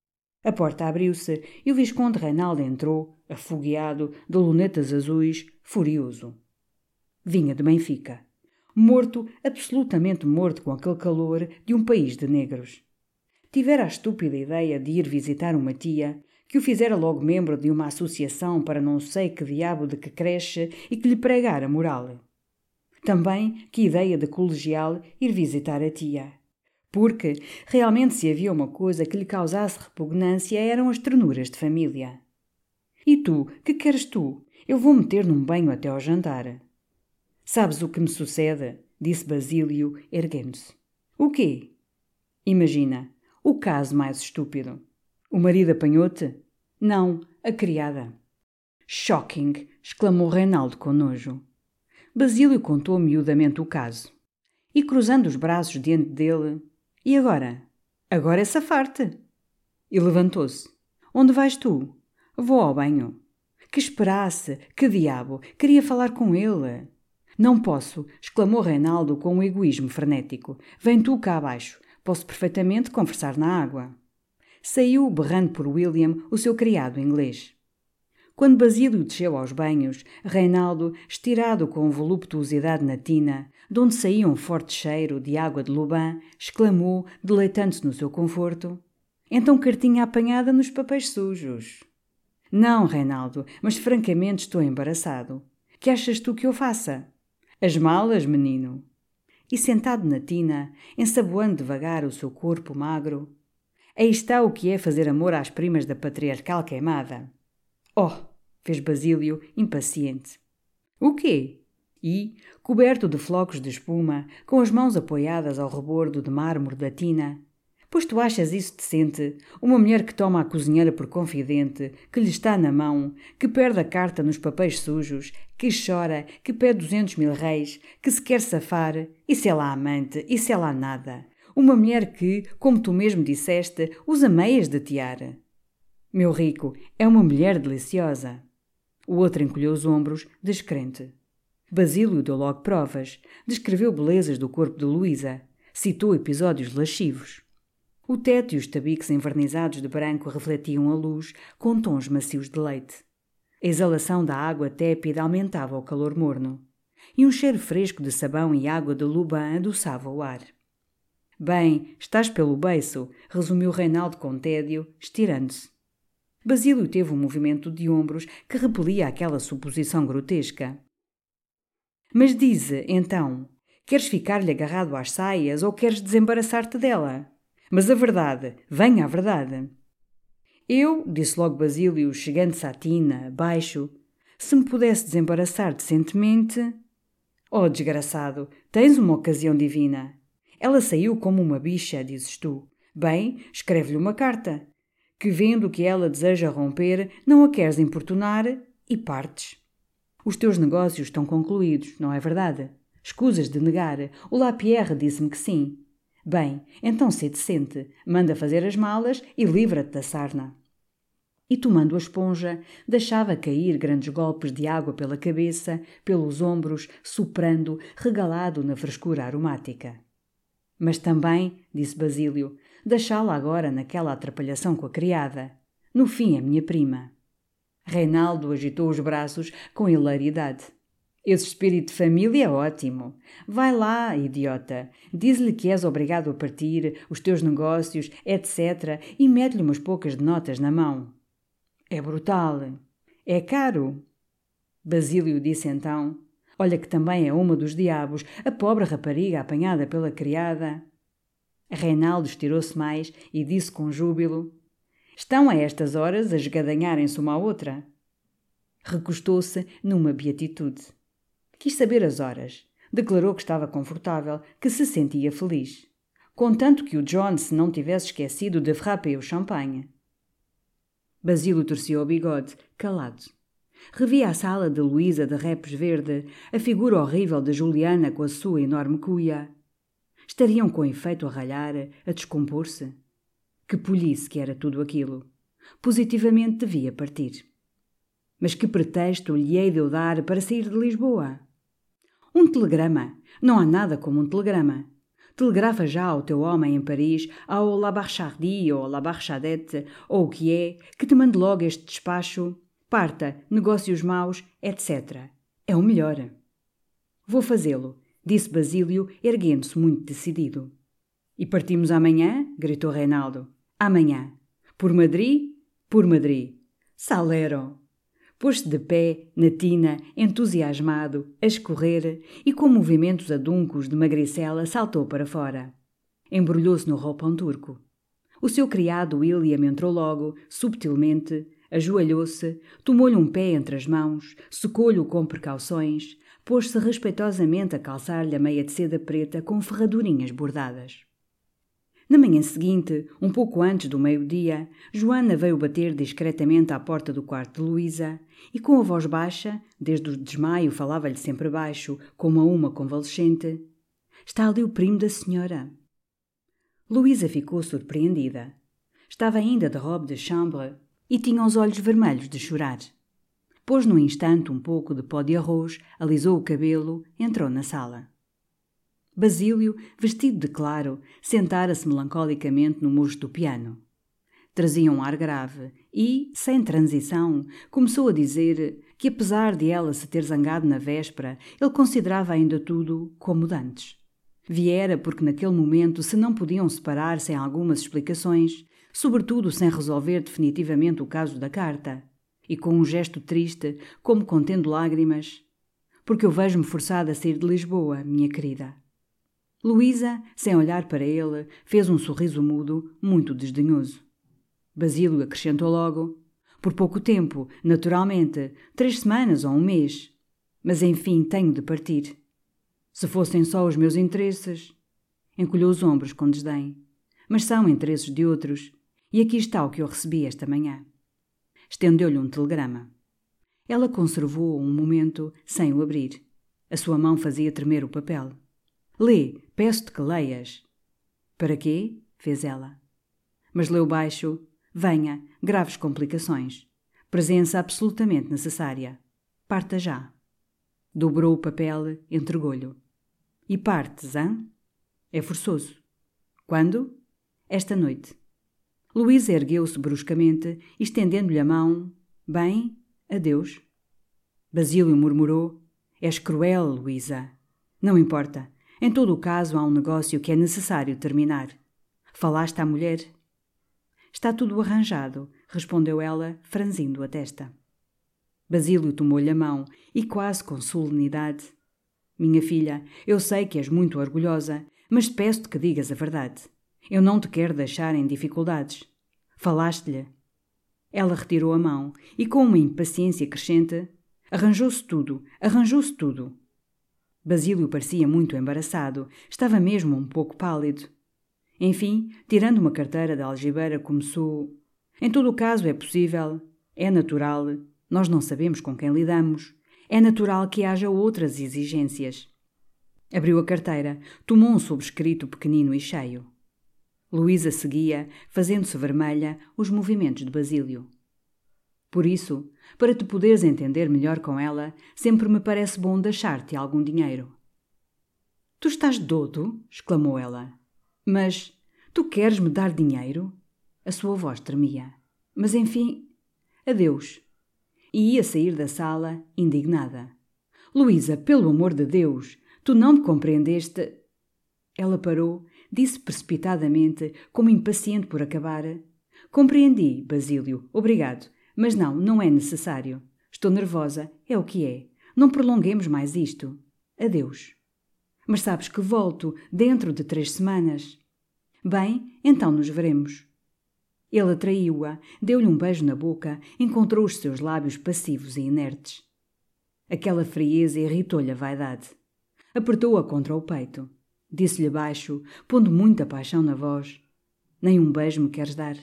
A porta abriu-se e o Visconde Reinaldo entrou, afogueado, de lunetas azuis, furioso. Vinha de Benfica. Morto, absolutamente morto com aquele calor de um país de negros. Tivera a estúpida ideia de ir visitar uma tia, que o fizera logo membro de uma associação para não sei que diabo de que creche e que lhe pregara moral. Também que ideia de colegial ir visitar a tia. Porque, realmente, se havia uma coisa que lhe causasse repugnância, eram as ternuras de família. E tu, que queres tu? Eu vou meter num banho até ao jantar. Sabes o que me sucede? Disse Basílio, erguendo-se. O quê? Imagina, o caso mais estúpido. O marido apanhou-te? Não, a criada. Shocking! Exclamou Reinaldo com nojo. Basílio contou miudamente o caso. E cruzando os braços diante dele... E agora? Agora é safar-te. E levantou-se. Onde vais tu? Vou ao banho. Que esperasse, que diabo, queria falar com ele. Não posso, exclamou Reinaldo com um egoísmo frenético. Vem tu cá abaixo, posso perfeitamente conversar na água. Saiu berrando por William, o seu criado inglês. Quando Basílio desceu aos banhos, Reinaldo, estirado com voluptuosidade na tina, de onde saía um forte cheiro de água de Luban, exclamou, deleitando-se no seu conforto: então cartinha apanhada nos papéis sujos. Não, Reinaldo, mas francamente estou embaraçado. Que achas tu que eu faça? As malas, menino. E sentado na tina, ensaboando devagar o seu corpo magro, aí está o que é fazer amor às primas da patriarcal queimada. Oh, fez Basílio, impaciente. O quê? E, coberto de flocos de espuma, com as mãos apoiadas ao rebordo de mármore da tina, pois tu achas isso decente, uma mulher que toma a cozinheira por confidente, que lhe está na mão, que perde a carta nos papéis sujos, que chora, que pede duzentos mil réis, que se quer safar, isso é lá amante, isso é lá nada. Uma mulher que, como tu mesmo disseste, usa meias de tiara. Meu rico, é uma mulher deliciosa. O outro encolheu os ombros, descrente. Basílio deu logo provas. Descreveu belezas do corpo de Luísa. Citou episódios lascivos. O teto e os tabiques envernizados de branco refletiam a luz com tons macios de leite. A exalação da água tépida aumentava o calor morno, e um cheiro fresco de sabão e água de Luban adoçava o ar. Bem, estás pelo beiço, resumiu Reinaldo com tédio, estirando-se. Basílio teve um movimento de ombros que repelia aquela suposição grotesca. Mas dize, então, queres ficar-lhe agarrado às saias ou queres desembaraçar-te dela? Mas a verdade, venha a verdade. Eu, disse logo Basílio, chegando-se à tina, baixo, se me pudesse desembaraçar decentemente... Oh, desgraçado, tens uma ocasião divina. Ela saiu como uma bicha, dizes tu. Bem, escreve-lhe uma carta, que vendo que ela deseja romper, não a queres importunar e partes. Os teus negócios estão concluídos, não é verdade? Escusas de negar. O Lapierre disse-me que sim. Bem, então sê decente, manda fazer as malas e livra-te da sarna. E tomando a esponja, deixava cair grandes golpes de água pela cabeça, pelos ombros, soprando, regalado na frescura aromática. Mas também, disse Basílio, deixá-la agora naquela atrapalhação com a criada. No fim, a minha prima. Reinaldo agitou os braços com hilaridade. Esse espírito de família é ótimo. Vai lá, idiota. Diz-lhe que és obrigado a partir, os teus negócios, etcétera, e mete-lhe umas poucas de notas na mão. É brutal. É caro. Basílio disse então, olha que também é uma dos diabos, a pobre rapariga apanhada pela criada. Reinaldo estirou-se mais e disse com júbilo, estão a estas horas a esgadanharem-se uma à outra. Recostou-se numa beatitude. Quis saber as horas. Declarou que estava confortável, que se sentia feliz. Contanto que o John se não tivesse esquecido de frapper o champanhe. Basílio torcia o bigode, calado. Revia a sala de Luísa de Repes Verde, a figura horrível de Juliana com a sua enorme cuia. Estariam com efeito a ralhar, a descompor-se? Que polhice que era tudo aquilo. Positivamente devia partir. Mas que pretexto lhe hei de eu dar para sair de Lisboa? Um telegrama. Não há nada como um telegrama. Telegrafa já ao teu homem em Paris, ao Labarchardy ou Labarchadette, ou o que é, que te mande logo este despacho, parta, negócios maus, etcétera. É o melhor. Vou fazê-lo, disse Basílio, erguendo-se muito decidido. E partimos amanhã? Gritou Reinaldo. Amanhã. Por Madrid? Por Madrid. Salero. Pôs-se de pé, na tina, entusiasmado, a escorrer, e com movimentos aduncos de magricela saltou para fora. Embrulhou-se no roupão turco. O seu criado William entrou logo, subtilmente, ajoelhou-se, tomou-lhe um pé entre as mãos, secou-lhe-o com precauções, pôs-se respeitosamente a calçar-lhe a meia de seda preta com ferradurinhas bordadas. Na manhã seguinte, um pouco antes do meio-dia, Joana veio bater discretamente à porta do quarto de Luísa e, com a voz baixa, desde o desmaio falava-lhe sempre baixo, como a uma convalescente, «Está ali o primo da senhora». Luísa ficou surpreendida. Estava ainda de robe de chambre e tinha os olhos vermelhos de chorar. Pôs num instante um pouco de pó de arroz, alisou o cabelo, entrou na sala. Basílio, vestido de claro, sentara-se melancolicamente no mocho do piano. Trazia um ar grave e, sem transição, começou a dizer que, apesar de ela se ter zangado na véspera, ele considerava ainda tudo como dantes. Viera porque naquele momento se não podiam separar sem algumas explicações, sobretudo sem resolver definitivamente o caso da carta. E com um gesto triste, como contendo lágrimas, porque eu vejo-me forçada a sair de Lisboa, minha querida. Luísa, sem olhar para ele, fez um sorriso mudo, muito desdenhoso. Basílio acrescentou logo, por pouco tempo, naturalmente, três semanas ou um mês. Mas enfim, tenho de partir. Se fossem só os meus interesses... Encolheu os ombros com desdém. Mas são interesses de outros, e aqui está o que eu recebi esta manhã. Estendeu-lhe um telegrama. Ela conservou-o um momento sem o abrir. A sua mão fazia tremer o papel. Lê, peço-te que leias. Para quê? Fez ela. Mas leu baixo. Venha, graves complicações. Presença absolutamente necessária. Parta já. Dobrou o papel, entregou-lhe. E partes, hã? É forçoso. Quando? Esta noite. Luísa ergueu-se bruscamente, estendendo-lhe a mão. Bem, adeus. Basílio murmurou. És cruel, Luísa. Não importa. Em todo o caso, há um negócio que é necessário terminar. Falaste à mulher? Está tudo arranjado, respondeu ela, franzindo a testa. Basílio tomou-lhe a mão e, quase com solenidade: Minha filha, eu sei que és muito orgulhosa, mas peço-te que digas a verdade. Eu não te quero deixar em dificuldades. Falaste-lhe? Ela retirou a mão e, com uma impaciência crescente: Arranjou-se tudo, arranjou-se tudo. Basílio parecia muito embaraçado, estava mesmo um pouco pálido. Enfim, tirando uma carteira da algibeira, começou: Em todo o caso é possível, é natural, nós não sabemos com quem lidamos, é natural que haja outras exigências. Abriu a carteira, tomou um sobrescrito pequenino e cheio. Luísa seguia, fazendo-se vermelha, os movimentos de Basílio. Por isso, para te poderes entender melhor com ela, sempre me parece bom deixar-te algum dinheiro. Tu estás dodo? Exclamou ela. Mas tu queres me dar dinheiro? A sua voz tremia. Mas enfim, adeus. E ia sair da sala, indignada. Luísa, pelo amor de Deus, tu não me compreendeste? Ela parou, disse precipitadamente, como impaciente por acabar: Compreendi, Basílio, obrigado. Mas não, não é necessário. Estou nervosa, é o que é. Não prolonguemos mais isto. Adeus. Mas sabes que volto dentro de três semanas. Bem, então nos veremos. Ele atraiu-a, deu-lhe um beijo na boca, encontrou os seus lábios passivos e inertes. Aquela frieza irritou-lhe a vaidade. Apertou-a contra o peito. Disse-lhe baixo, pondo muita paixão na voz: Nem um beijo me queres dar?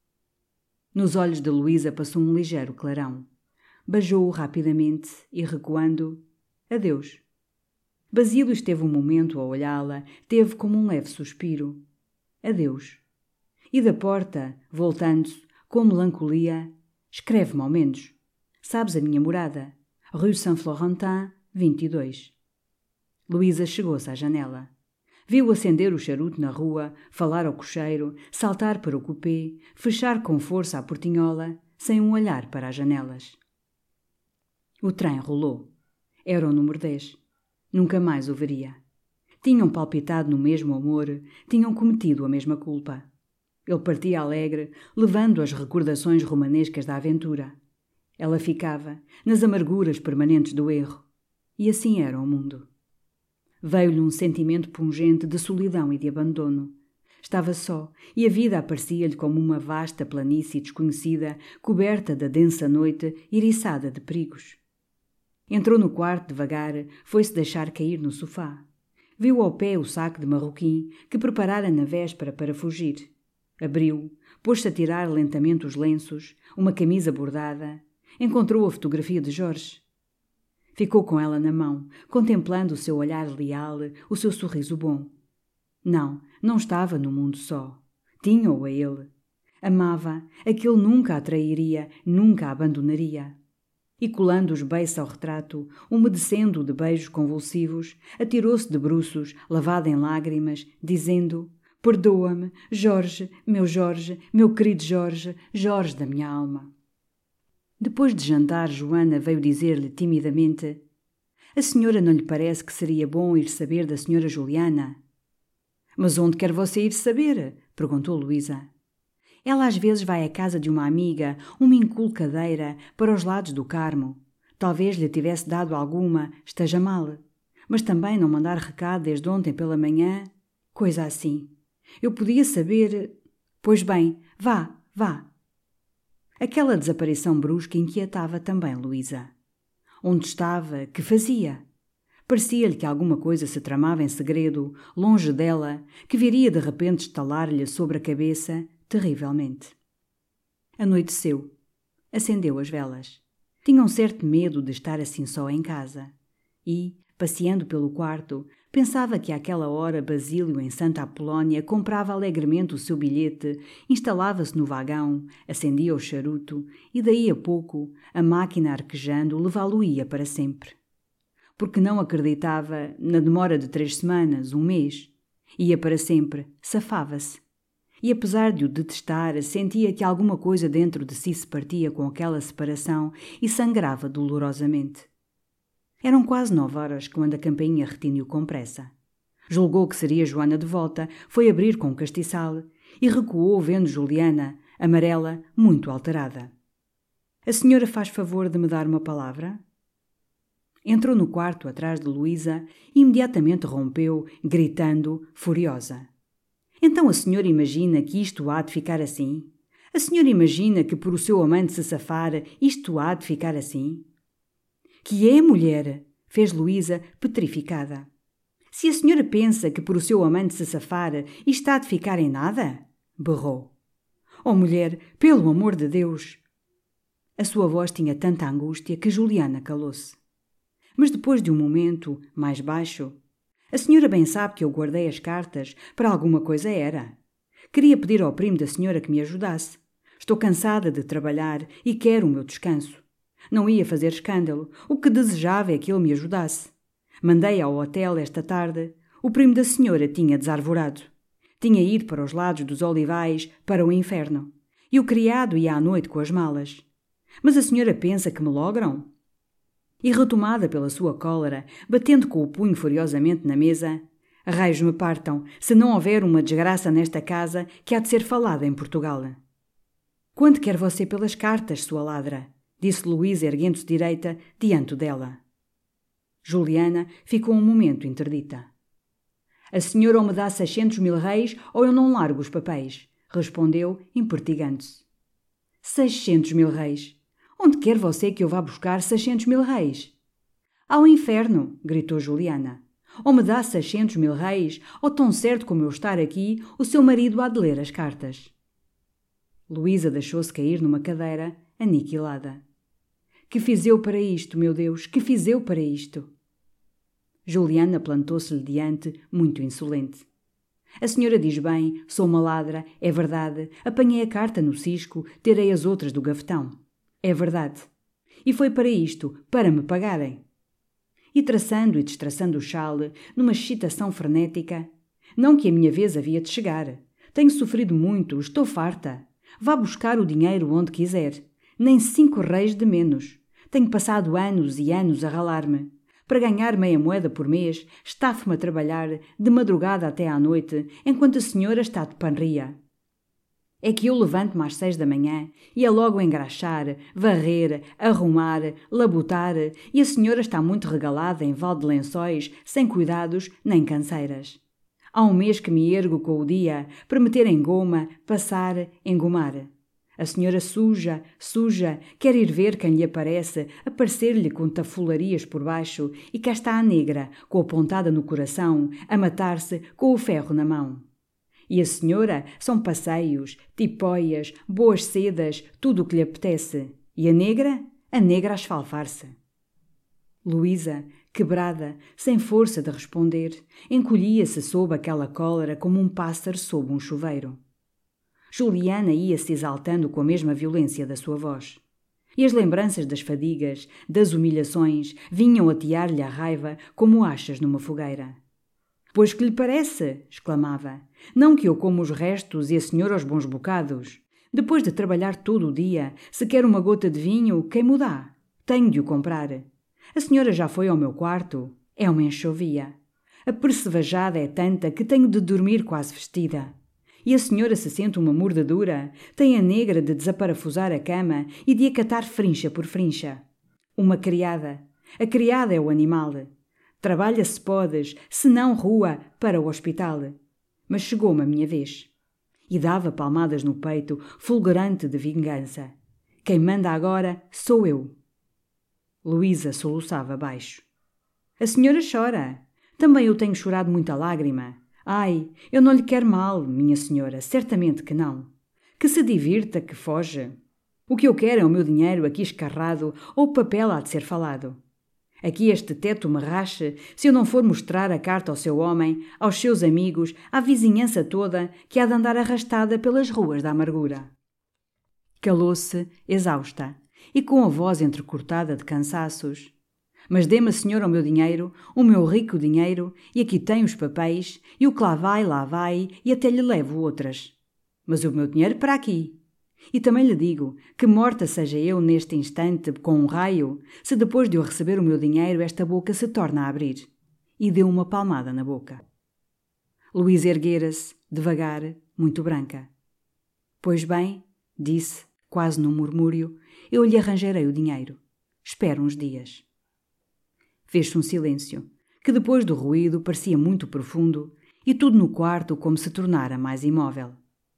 Nos olhos de Luísa passou um ligeiro clarão. Beijou-o rapidamente e, recuando: Adeus. Basílio esteve um momento a olhá-la, teve como um leve suspiro. Adeus. E da porta, voltando-se, com melancolia: Escreve-me ao menos. Sabes a minha morada? Rue Saint-Florentin, vinte e dois. Luísa chegou-se à janela. Viu acender o charuto na rua, falar ao cocheiro, saltar para o cupê, fechar com força a portinhola, sem um olhar para as janelas. O trem rolou. Era o número dez. Nunca mais o veria. Tinham palpitado no mesmo amor, tinham cometido a mesma culpa. Ele partia alegre, levando as recordações romanescas da aventura. Ela ficava, nas amarguras permanentes do erro. E assim era o mundo. Veio-lhe um sentimento pungente de solidão e de abandono. Estava só, e a vida aparecia-lhe como uma vasta planície desconhecida, coberta da densa noite, iriçada de perigos. Entrou no quarto devagar, foi-se deixar cair no sofá. Viu ao pé o saco de marroquim que preparara na véspera para fugir. Abriu, pôs-se a tirar lentamente os lenços, uma camisa bordada. Encontrou a fotografia de Jorge. Ficou com ela na mão, contemplando o seu olhar leal, o seu sorriso bom. Não, não estava no mundo só. Tinha-o a ele. Amava, aquele nunca a trairia, nunca a abandonaria. E colando os beiços ao retrato, umedecendo-o de beijos convulsivos, atirou-se de bruços, lavada em lágrimas, dizendo: Perdoa-me, Jorge, meu Jorge, meu querido Jorge, Jorge da minha alma. Depois de jantar, Joana veio dizer-lhe timidamente: A senhora não lhe parece que seria bom ir saber da senhora Juliana? Mas onde quer você ir saber? Perguntou Luísa. Ela às vezes vai à casa de uma amiga, uma inculcadeira, para os lados do Carmo. Talvez lhe tivesse dado alguma, esteja mal. Mas também não mandar recado desde ontem pela manhã? Coisa assim. Eu podia saber... Pois bem, vá, vá. Aquela desaparição brusca inquietava também Luísa. Onde estava? Que fazia? Parecia-lhe que alguma coisa se tramava em segredo, longe dela, que viria de repente estalar-lhe sobre a cabeça, terrivelmente. Anoiteceu. Acendeu as velas. Tinha um certo medo de estar assim só em casa. E, passeando pelo quarto, pensava que àquela hora Basílio, em Santa Apolónia, comprava alegremente o seu bilhete, instalava-se no vagão, acendia o charuto e, daí a pouco, a máquina arquejando levá-lo-ia para sempre. Porque não acreditava na demora de três semanas, um mês. Ia para sempre, safava-se. E apesar de o detestar, sentia que alguma coisa dentro de si se partia com aquela separação e sangrava dolorosamente. Eram quase nove horas quando a campainha retiniu com pressa. Julgou que seria Joana de volta, foi abrir com um castiçal e recuou vendo Juliana, amarela, muito alterada. A senhora faz favor de me dar uma palavra? Entrou no quarto atrás de Luísa e imediatamente rompeu, gritando, furiosa. Então a senhora imagina que isto há de ficar assim? A senhora imagina que por o seu amante se safar, isto há de ficar assim? Que é, mulher? Fez Luísa, petrificada. Se a senhora pensa que por o seu amante se safar, isto há de ficar em nada? Berrou. Oh, mulher, pelo amor de Deus! A sua voz tinha tanta angústia que Juliana calou-se. Mas depois de um momento, mais baixo, a senhora bem sabe que eu guardei as cartas, para alguma coisa era. Queria pedir ao primo da senhora que me ajudasse. Estou cansada de trabalhar e quero o meu descanso. Não ia fazer escândalo, o que desejava é que ele me ajudasse. Mandei ao hotel esta tarde. O primo da senhora tinha desarvorado. Tinha ido para os lados dos Olivais, para o inferno. E o criado ia à noite com as malas. Mas a senhora pensa que me logram? E retomada pela sua cólera, batendo com o punho furiosamente na mesa, raios me partam, se não houver uma desgraça nesta casa que há de ser falada em Portugal. Quanto quer você pelas cartas, sua ladra? Disse Luísa erguendo-se direita diante dela. Juliana ficou um momento interdita. A senhora ou me dá seiscentos mil réis ou eu não largo os papéis, respondeu, impertigando-se. Seiscentos mil réis? Onde quer você que eu vá buscar seiscentos mil réis? Ao inferno, gritou Juliana. Ou me dá seiscentos mil réis, ou tão certo como eu estar aqui, o seu marido há de ler as cartas. Luísa deixou-se cair numa cadeira, aniquilada. Que fiz eu para isto, meu Deus, que fiz eu para isto? Juliana plantou-se-lhe diante, muito insolente. A senhora diz bem, sou uma ladra, é verdade, apanhei a carta no cisco, terei as outras do gavetão. É verdade. E foi para isto, para me pagarem. E traçando e destraçando o chale, numa excitação frenética, não que a minha vez havia de chegar. Tenho sofrido muito, estou farta. Vá buscar o dinheiro onde quiser. Nem cinco réis de menos. Tenho passado anos e anos a ralar-me. Para ganhar meia moeda por mês, estafo-me a trabalhar, de madrugada até à noite, enquanto a senhora está de panria. É que eu levanto-me às seis da manhã e é logo engraxar, varrer, arrumar, labutar, e a senhora está muito regalada em val de lençóis, sem cuidados nem canseiras. Há um mês que me ergo com o dia para meter em goma, passar, engomar. A senhora suja, suja, quer ir ver quem lhe aparece, aparecer-lhe com tafularias por baixo, e cá está a negra, com a pontada no coração, a matar-se com o ferro na mão. E a senhora são passeios, tipóias, boas sedas, tudo o que lhe apetece. E a negra? A negra a esfalfar-se. Luísa, quebrada, sem força de responder, encolhia-se sob aquela cólera como um pássaro sob um chuveiro. Juliana ia-se exaltando com a mesma violência da sua voz. E as lembranças das fadigas, das humilhações, vinham atear-lhe a raiva como achas numa fogueira. Pois que lhe parece, exclamava, não que eu como os restos e a senhora os bons bocados. Depois de trabalhar todo o dia, se quer uma gota de vinho, quem me dá? Tenho de o comprar. A senhora já foi ao meu quarto? É uma enxovia. A percevejada é tanta que tenho de dormir quase vestida. E a senhora se sente uma mordedura, tem a negra de desaparafusar a cama e de acatar frincha por frincha. Uma criada. A criada é o animal. Trabalha se podes, se não rua, para o hospital. Mas chegou-me a minha vez. E dava palmadas no peito, fulgurante de vingança. Quem manda agora sou eu. Luísa soluçava baixo. A senhora chora. Também eu tenho chorado muita lágrima. Ai, eu não lhe quero mal, minha senhora, certamente que não. Que se divirta, que foge. O que eu quero é o meu dinheiro aqui escarrado ou o papel há de ser falado. Aqui este teto me rache se eu não for mostrar a carta ao seu homem, aos seus amigos, à vizinhança toda que há de andar arrastada pelas ruas da amargura. Calou-se, exausta, e com a voz entrecortada de cansaços. Mas dê-me a senhora o meu dinheiro, o meu rico dinheiro, e aqui tem os papéis, e o que lá vai, lá vai, e até lhe levo outras. Mas o meu dinheiro para aqui. E também lhe digo que morta seja eu neste instante com um raio, se depois de eu receber o meu dinheiro esta boca se torna a abrir. E deu uma palmada na boca. Luísa erguera-se, devagar, muito branca. Pois bem, disse, quase num murmúrio, eu lhe arranjarei o dinheiro. Espero uns dias. Fez-se um silêncio, que depois do ruído parecia muito profundo, e tudo no quarto como se tornara mais imóvel.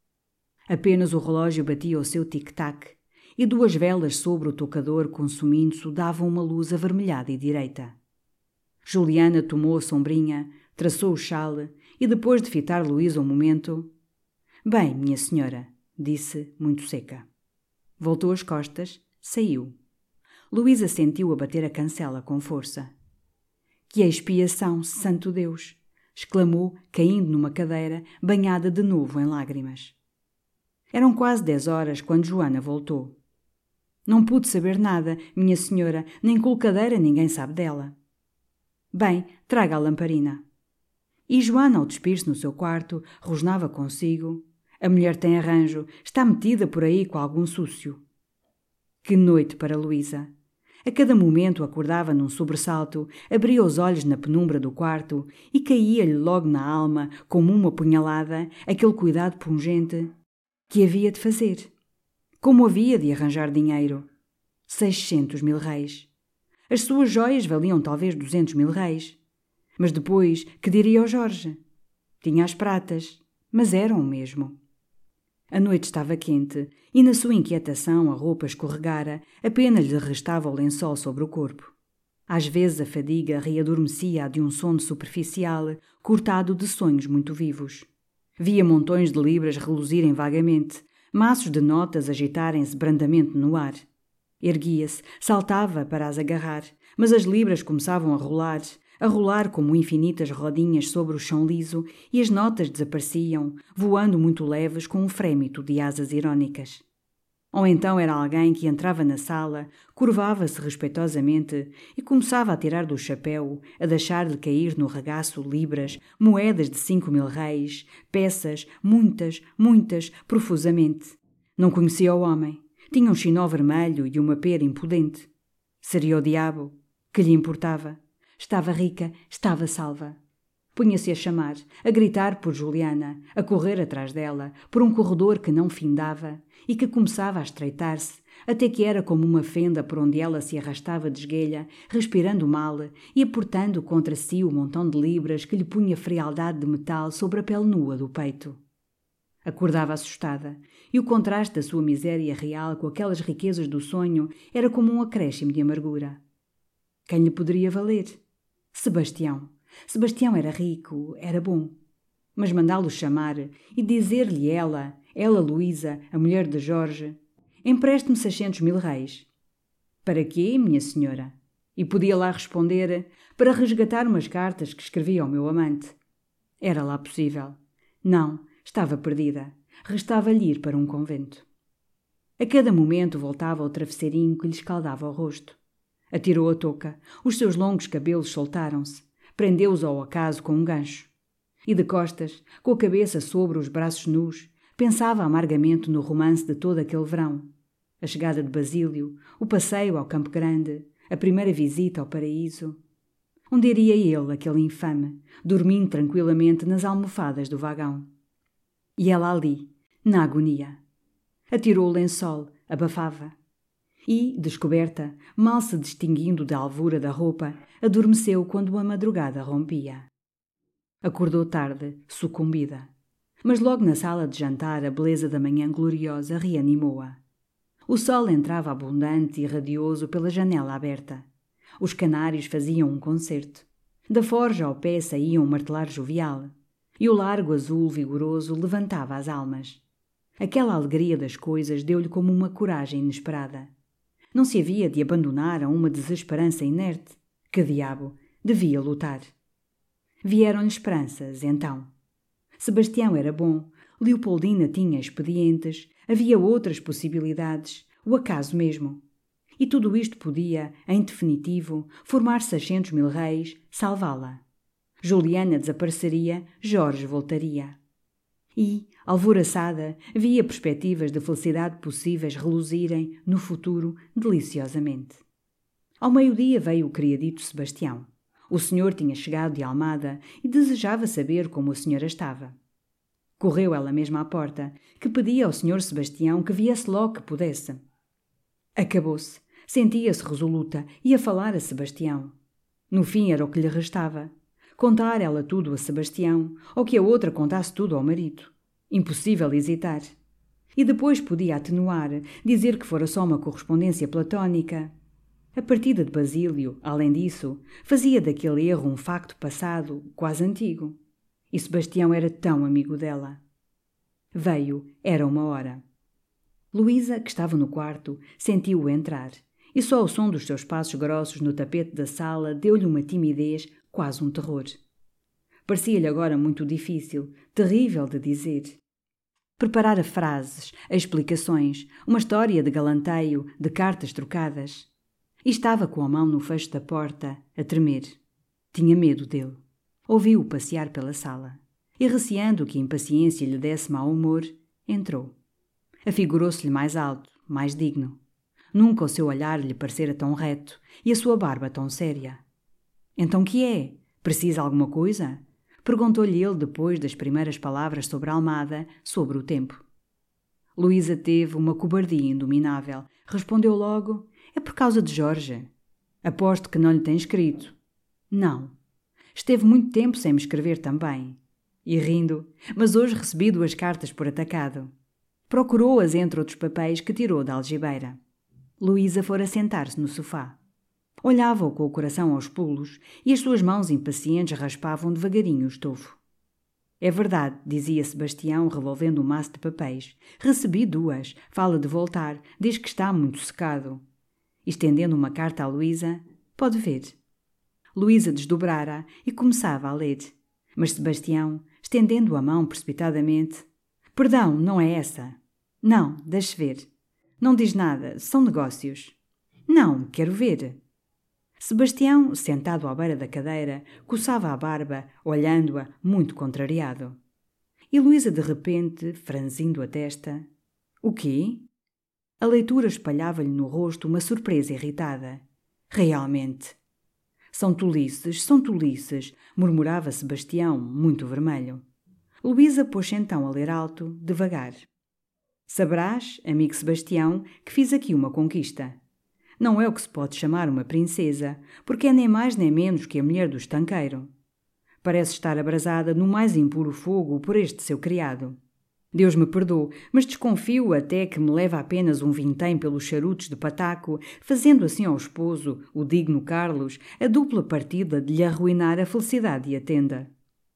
Apenas o relógio batia o seu tic-tac, e duas velas sobre o tocador consumindo-se davam uma luz avermelhada e direita. Juliana tomou a sombrinha, traçou o chale, e depois de fitar Luísa um momento... Bem, minha senhora, disse, muito seca. Voltou as costas, saiu. Luísa sentiu a bater a cancela com força. Que expiação, santo Deus! Exclamou, caindo numa cadeira, banhada de novo em lágrimas. Eram quase dez horas quando Joana voltou. Não pude saber nada, minha senhora, nem colcadeira ninguém sabe dela. Bem, traga a lamparina. E Joana, ao despir-se no seu quarto, rosnava consigo. A mulher tem arranjo, está metida por aí com algum súcio. Que noite para Luísa! A cada momento acordava num sobressalto, abria os olhos na penumbra do quarto e caía-lhe logo na alma, como uma punhalada, aquele cuidado pungente. Que havia de fazer? Como havia de arranjar dinheiro? Seiscentos mil réis. As suas joias valiam talvez duzentos mil réis. Mas depois, que diria ao Jorge? Tinha as pratas, mas eram o mesmo. A noite estava quente e, na sua inquietação, a roupa escorregara, apenas lhe restava o lençol sobre o corpo. Às vezes a fadiga readormecia-a de um sono superficial, cortado de sonhos muito vivos. Via montões de libras reluzirem vagamente, maços de notas agitarem-se brandamente no ar. Erguia-se, saltava para as agarrar, mas as libras começavam a rolar, a rolar como infinitas rodinhas sobre o chão liso, e as notas desapareciam, voando muito leves com um frémito de asas irónicas. Ou então era alguém que entrava na sala, curvava-se respeitosamente e começava a tirar do chapéu, a deixar-lhe cair no regaço libras, moedas de cinco mil réis, peças, muitas, muitas, profusamente. Não conhecia o homem. Tinha um chinó vermelho e uma pera impudente. Seria o diabo. Que lhe importava? Estava rica, estava salva. Punha-se a chamar, a gritar por Juliana, a correr atrás dela, por um corredor que não findava e que começava a estreitar-se, até que era como uma fenda por onde ela se arrastava de esguelha, respirando mal e aportando contra si o montão de libras que lhe punha frialdade de metal sobre a pele nua do peito. Acordava assustada, e o contraste da sua miséria real com aquelas riquezas do sonho era como um acréscimo de amargura. Quem lhe poderia valer? Sebastião. Sebastião era rico, era bom. Mas mandá-lo chamar e dizer-lhe ela, ela Luísa, a mulher de Jorge, empreste-me seiscentos mil réis. Para quê, minha senhora? E podia lá responder, para resgatar umas cartas que escrevi ao meu amante. Era lá possível. Não, estava perdida. Restava-lhe ir para um convento. A cada momento voltava ao travesseirinho que lhe escaldava o rosto. Atirou a touca. Os seus longos cabelos soltaram-se. Prendeu-os ao acaso com um gancho. E de costas, com a cabeça sobre os braços nus, pensava amargamente no romance de todo aquele verão. A chegada de Basílio, o passeio ao Campo Grande, a primeira visita ao paraíso. Onde iria ele, aquele infame, dormindo tranquilamente nas almofadas do vagão? E ela ali, na agonia. Atirou o lençol, abafava. E, descoberta, mal se distinguindo da alvura da roupa, adormeceu quando a madrugada rompia. Acordou tarde, sucumbida. Mas logo na sala de jantar a beleza da manhã gloriosa reanimou-a. O sol entrava abundante e radioso pela janela aberta. Os canários faziam um concerto. Da forja ao pé saía um martelar jovial. E o largo azul vigoroso levantava as almas. Aquela alegria das coisas deu-lhe como uma coragem inesperada. Não se havia de abandonar a uma desesperança inerte. Que diabo! Devia lutar. Vieram-lhe esperanças, então. Sebastião era bom, Leopoldina tinha expedientes, havia outras possibilidades, o acaso mesmo. E tudo isto podia, em definitivo, formar seiscentos mil réis, salvá-la. Juliana desapareceria, Jorge voltaria. E, alvoroçada, via perspectivas de felicidade possíveis reluzirem, no futuro, deliciosamente. Ao meio-dia veio o criadito Sebastião. O senhor tinha chegado de Almada e desejava saber como a senhora estava. Correu ela mesma à porta, que pedia ao senhor Sebastião que viesse logo que pudesse. Acabou-se. Sentia-se resoluta e a falar a Sebastião. No fim era o que lhe restava. Contar ela tudo a Sebastião, ou que a outra contasse tudo ao marido. Impossível hesitar. E depois podia atenuar, dizer que fora só uma correspondência platónica. A partida de Basílio, além disso, fazia daquele erro um facto passado, quase antigo. E Sebastião era tão amigo dela. Veio, era uma hora. Luísa, que estava no quarto, sentiu-o entrar, e só o som dos seus passos grossos no tapete da sala deu-lhe uma timidez, quase um terror. Parecia-lhe agora muito difícil, terrível de dizer. Preparara frases, explicações, uma história de galanteio, de cartas trocadas. E estava com a mão no fecho da porta, a tremer. Tinha medo dele. Ouviu-o passear pela sala. E, receando que a impaciência lhe desse mau humor, entrou. Afigurou-se-lhe mais alto, mais digno. Nunca o seu olhar lhe parecera tão reto e a sua barba tão séria. «Então que é? Precisa alguma coisa?» Perguntou-lhe ele depois das primeiras palavras sobre a Almada, sobre o tempo. Luísa teve uma cobardia indominável. Respondeu logo: «É por causa de Jorge. Aposto que não lhe tem escrito.» «Não. Esteve muito tempo sem me escrever também.» E rindo: «Mas hoje recebi duas cartas por atacado.» Procurou-as entre outros papéis que tirou da algibeira. Luísa fora sentar-se no sofá. Olhava-o com o coração aos pulos e as suas mãos impacientes raspavam devagarinho o estofo. «É verdade», dizia Sebastião, revolvendo um maço de papéis. «Recebi duas. Fala de voltar. Diz que está muito secado.» Estendendo uma carta à Luísa: «Pode ver.» Luísa desdobrara e começava a ler. Mas Sebastião, estendendo a mão precipitadamente: «Perdão, não é essa.» «Não, deixe ver.» «Não diz nada, são negócios.» «Não, quero ver.» Sebastião, sentado à beira da cadeira, coçava a barba, olhando-a, muito contrariado. E Luísa, de repente, franzindo a testa: «O quê?» A leitura espalhava-lhe no rosto uma surpresa irritada. «Realmente!» «São tolices, são tolices!» murmurava Sebastião, muito vermelho. Luísa pôs-se então a ler alto, devagar. «Saberás, amigo Sebastião, que fiz aqui uma conquista. Não é o que se pode chamar uma princesa, porque é nem mais nem menos que a mulher do estanqueiro. Parece estar abrasada no mais impuro fogo por este seu criado. Deus me perdoe, mas desconfio até que me leva apenas um vintém pelos charutos de pataco, fazendo assim ao esposo, o digno Carlos, a dupla partida de lhe arruinar a felicidade e a tenda.»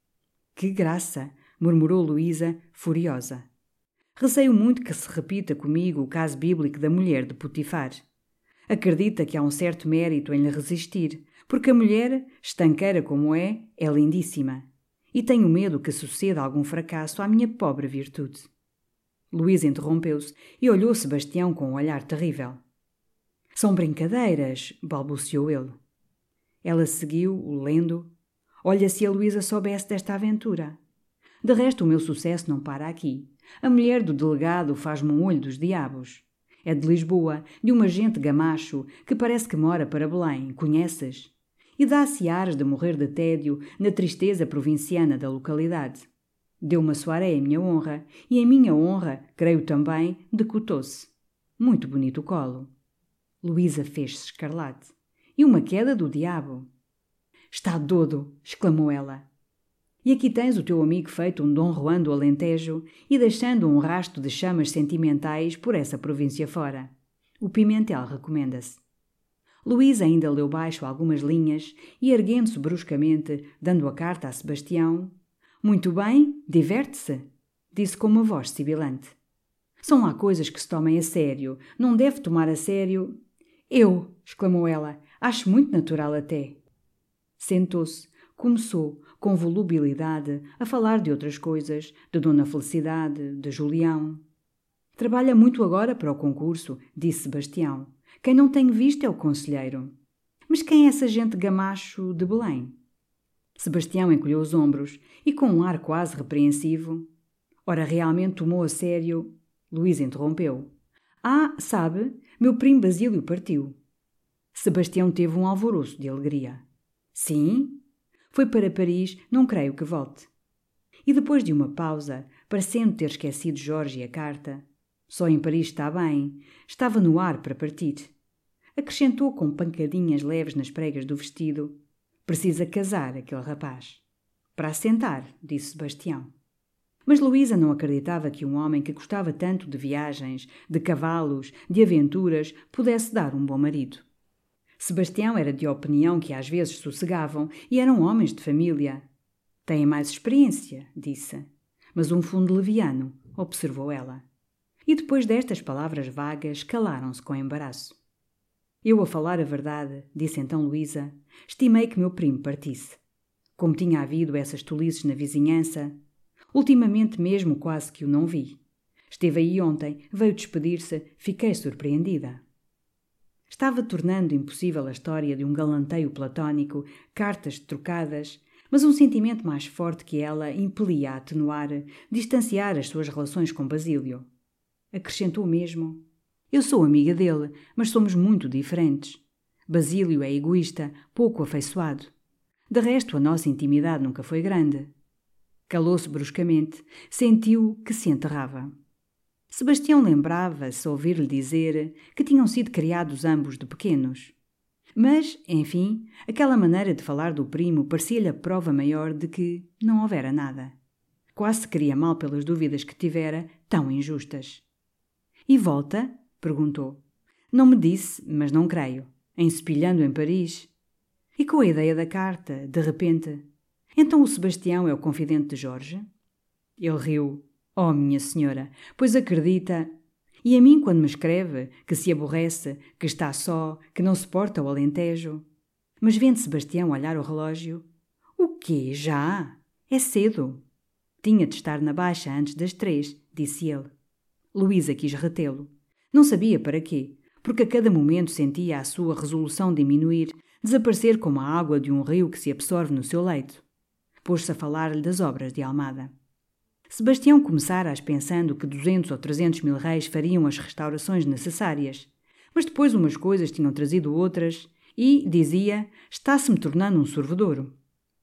«Que graça!» murmurou Luísa, furiosa. «Receio muito que se repita comigo o caso bíblico da mulher de Potifar. Acredita que há um certo mérito em lhe resistir, porque a mulher, estanqueira como é, é lindíssima. E tenho medo que suceda algum fracasso à minha pobre virtude.» Luísa interrompeu-se e olhou Sebastião com um olhar terrível. «São brincadeiras», balbuciou ele. Ela seguiu, lendo: «Olha, se a Luísa soubesse desta aventura. De resto, o meu sucesso não para aqui. A mulher do delegado faz-me um olho dos diabos. É de Lisboa, de um agente gamacho, que parece que mora para Belém, conheces? E dá-se ares de morrer de tédio na tristeza provinciana da localidade. Deu uma soirée em minha honra, e em minha honra, creio também, decotou-se. Muito bonito o colo.» Luísa fez-se escarlate. «E uma queda do diabo!» «Está dodo!» exclamou ela. «E aqui tens o teu amigo feito um Dom Juan do Alentejo e deixando um rasto de chamas sentimentais por essa província fora. O Pimentel recomenda-se.» Luísa ainda leu baixo algumas linhas e, erguendo-se bruscamente, dando a carta a Sebastião: «Muito bem, diverte-se», disse com uma voz sibilante. «São lá coisas que se tomem a sério. Não deve tomar a sério...» «Eu!» exclamou ela. «Acho muito natural até.» Sentou-se. Começou, com volubilidade, a falar de outras coisas, de Dona Felicidade, de Julião. Trabalha muito agora para o concurso, disse Sebastião. Quem não tem visto é o conselheiro. Mas quem é essa gente gamacho de Belém? Sebastião encolheu os ombros e, com um ar quase repreensivo, ora, realmente tomou a sério. Luísa interrompeu. Ah, sabe, meu primo Basílio partiu. Sebastião teve um alvoroço de alegria. Sim? Foi para Paris, não creio que volte. E depois de uma pausa, parecendo ter esquecido Jorge e a carta, só em Paris está bem, estava no ar para partir. Acrescentou com pancadinhas leves nas pregas do vestido. Precisa casar aquele rapaz. Para assentar, disse Sebastião. Mas Luísa não acreditava que um homem que gostava tanto de viagens, de cavalos, de aventuras, pudesse dar um bom marido. Sebastião era de opinião que às vezes sossegavam e eram homens de família. Têm mais experiência, disse. Mas um fundo leviano, observou ela. E depois destas palavras vagas, calaram-se com embaraço. Eu, a falar a verdade, disse então Luísa, estimei que meu primo partisse. Como tinha havido essas tolices na vizinhança, ultimamente mesmo quase que o não vi. Esteve aí ontem, veio despedir-se, fiquei surpreendida. Estava tornando impossível a história de um galanteio platónico, cartas trocadas, mas um sentimento mais forte que ela impelia a atenuar, distanciar as suas relações com Basílio. Acrescentou mesmo: eu sou amiga dele, mas somos muito diferentes. Basílio é egoísta, pouco afeiçoado. De resto, a nossa intimidade nunca foi grande. Calou-se bruscamente, sentiu que se enterrava. Sebastião lembrava-se ouvir-lhe dizer que tinham sido criados ambos de pequenos. Mas, enfim, aquela maneira de falar do primo parecia-lhe a prova maior de que não houvera nada. Quase se queria mal pelas dúvidas que tivera, tão injustas. E volta? Perguntou. Não me disse, mas não creio. Encepilhando em Paris. E com a ideia da carta, de repente. Então o Sebastião é o confidente de Jorge? Ele riu. Oh, minha senhora, pois acredita. E a mim, quando me escreve, que se aborrece, que está só, que não suporta o Alentejo. Mas vendo Sebastião olhar o relógio. O quê? Já? É cedo. Tinha de estar na baixa antes das três, disse ele. Luísa quis retê-lo. Não sabia para quê, porque a cada momento sentia a sua resolução diminuir, desaparecer como a água de um rio que se absorve no seu leito. Pôs-se a falar-lhe das obras de Almada. Sebastião começara-as pensando que duzentos ou trezentos mil réis fariam as restaurações necessárias, mas depois umas coisas tinham trazido outras e, dizia, está-se-me tornando um sorvedouro.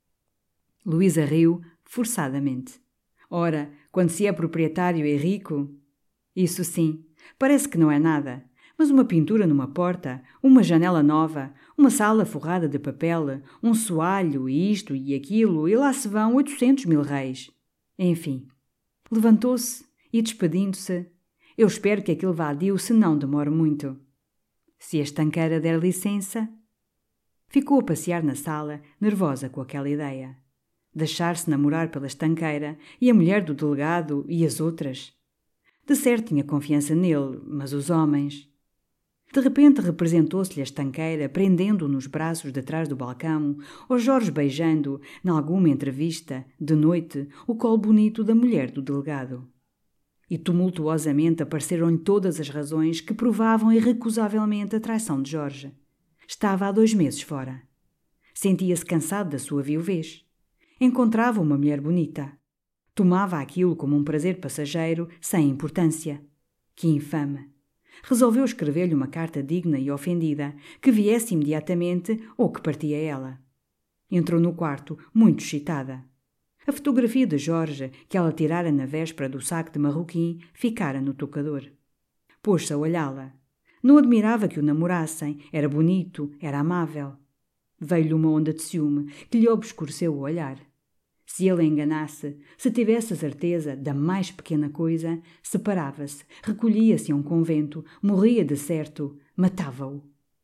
Luísa riu forçadamente. Ora, quando se é proprietário e rico... Isso sim, parece que não é nada, mas uma pintura numa porta, uma janela nova, uma sala forrada de papel, um soalho e isto e aquilo, e lá se vão oitocentos mil réis. Enfim... Levantou-se e, despedindo-se, eu espero que aquilo vá a Dio se não demore muito. Se a estanqueira der licença... Ficou a passear na sala, nervosa com aquela ideia. Deixar-se namorar pela estanqueira e a mulher do delegado e as outras. De certo tinha confiança nele, mas os homens... De repente representou-se-lhe a estanqueira, prendendo-o nos braços de trás do balcão, ou Jorge beijando, nalguma entrevista, de noite, o colo bonito da mulher do delegado. E tumultuosamente apareceram-lhe todas as razões que provavam irrecusavelmente a traição de Jorge. Estava há dois meses fora. Sentia-se cansado da sua viuvez. Encontrava uma mulher bonita. Tomava aquilo como um prazer passageiro, sem importância. Que infame! Resolveu escrever-lhe uma carta digna e ofendida, que viesse imediatamente ou que partia ela. Entrou no quarto, muito excitada. A fotografia de Jorge, que ela tirara na véspera do saco de marroquim, ficara no tocador. Pôs-se a olhá-la. Não admirava que o namorassem, era bonito, era amável. Veio-lhe uma onda de ciúme, que lhe obscureceu o olhar. Se ele a enganasse, se tivesse a certeza da mais pequena coisa, separava-se, recolhia-se a um convento, morria de certo, matava-o.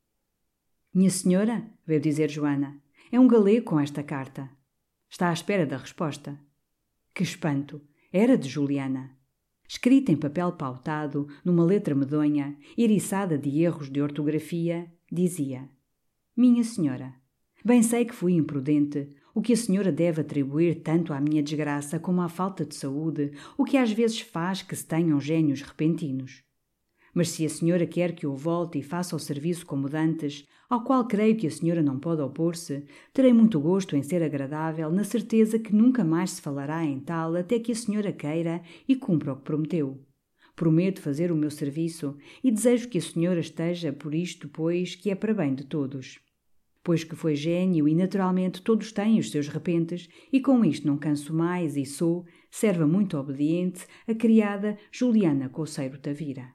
Minha senhora, veio dizer Joana, é um galego com esta carta. Está à espera da resposta. Que espanto! Era de Juliana. Escrita em papel pautado, numa letra medonha, eriçada de erros de ortografia, dizia: Minha senhora, bem sei que fui imprudente, O que a senhora deve atribuir tanto à minha desgraça como à falta de saúde, o que às vezes faz que se tenham gênios repentinos. Mas se a senhora quer que eu volte e faça o serviço como dantes, ao qual creio que a senhora não pode opor-se, terei muito gosto em ser agradável, na certeza que nunca mais se falará em tal até que a senhora queira e cumpra o que prometeu. Prometo fazer o meu serviço e desejo que a senhora esteja por isto, pois que é para bem de todos. Pois que foi gênio e naturalmente todos têm os seus repentes, e com isto não canso mais e sou, serva muito obediente, a criada Juliana Couceiro Tavira.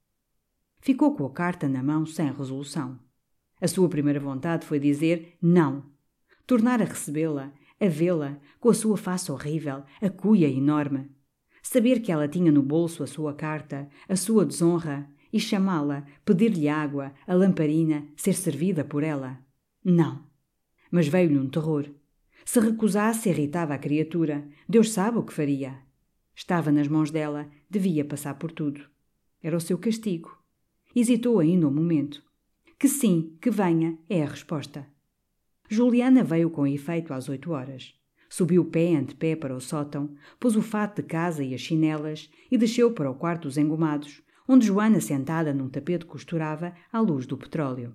Ficou com a carta na mão sem resolução. A sua primeira vontade foi dizer não. Tornar a recebê-la, a vê-la, com a sua face horrível, a cuia enorme. Saber que ela tinha no bolso a sua carta, a sua desonra, e chamá-la, pedir-lhe água, a lamparina, ser servida por ela. Não. Mas veio-lhe um terror. Se recusasse, irritava a criatura. Deus sabe o que faria. Estava nas mãos dela, devia passar por tudo. Era o seu castigo. Hesitou ainda um momento. Que sim, que venha, é a resposta. Juliana veio com efeito às oito horas. Subiu pé ante pé para o sótão, pôs o fato de casa e as chinelas e desceu para o quarto dos engomados, onde Joana, sentada num tapete, costurava à luz do petróleo.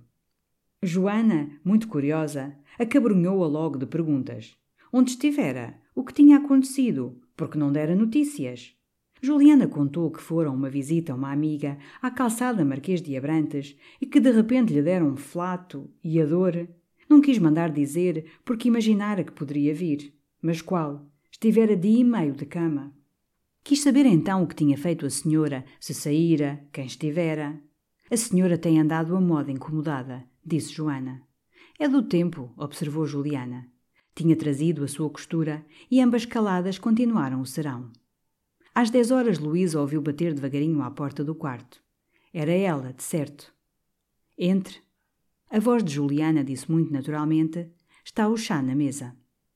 Joana, muito curiosa, acabrunhou-a logo de perguntas. Onde estivera? O que tinha acontecido? Por que não dera notícias? Juliana contou que fora uma visita a uma amiga à calçada Marquês de Abrantes e que de repente lhe deram um flato e a dor. Não quis mandar dizer porque imaginara que poderia vir. Mas qual? Estivera dia e meio de cama. Quis saber então o que tinha feito a senhora, se saíra, quem estivera. A senhora tem andado a moda incomodada, disse Joana. É do tempo, observou Juliana. Tinha trazido a sua costura e ambas caladas continuaram o serão. Às dez horas Luísa ouviu bater devagarinho à porta do quarto. Era ela, de certo. Entre. A voz de Juliana disse muito naturalmente: está o chá na mesa.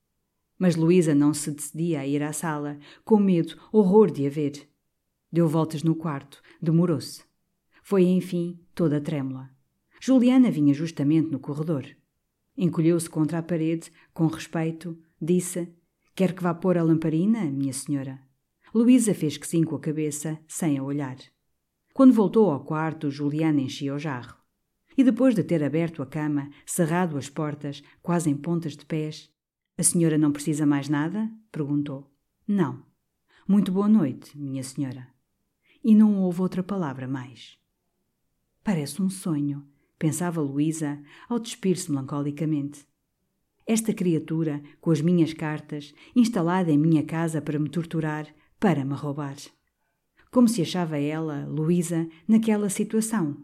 Mas Luísa não se decidia a ir à sala, com medo, horror de a ver. Deu voltas no quarto, demorou-se. Foi, enfim, toda trêmula. Juliana vinha justamente no corredor. Encolheu-se contra a parede, com respeito, disse: quer que vá pôr a lamparina, minha senhora? Luísa fez que sim com a cabeça, sem a olhar. Quando voltou ao quarto, Juliana enchia o jarro. E depois de ter aberto a cama, cerrado as portas, quase em pontas de pés: a senhora não precisa mais nada? Perguntou. Não. Muito boa noite, minha senhora. E não houve outra palavra mais. Parece um sonho, pensava Luísa, ao despir-se melancolicamente. Esta criatura, com as minhas cartas, instalada em minha casa para me torturar, para me roubar. Como se achava ela, Luísa, naquela situação?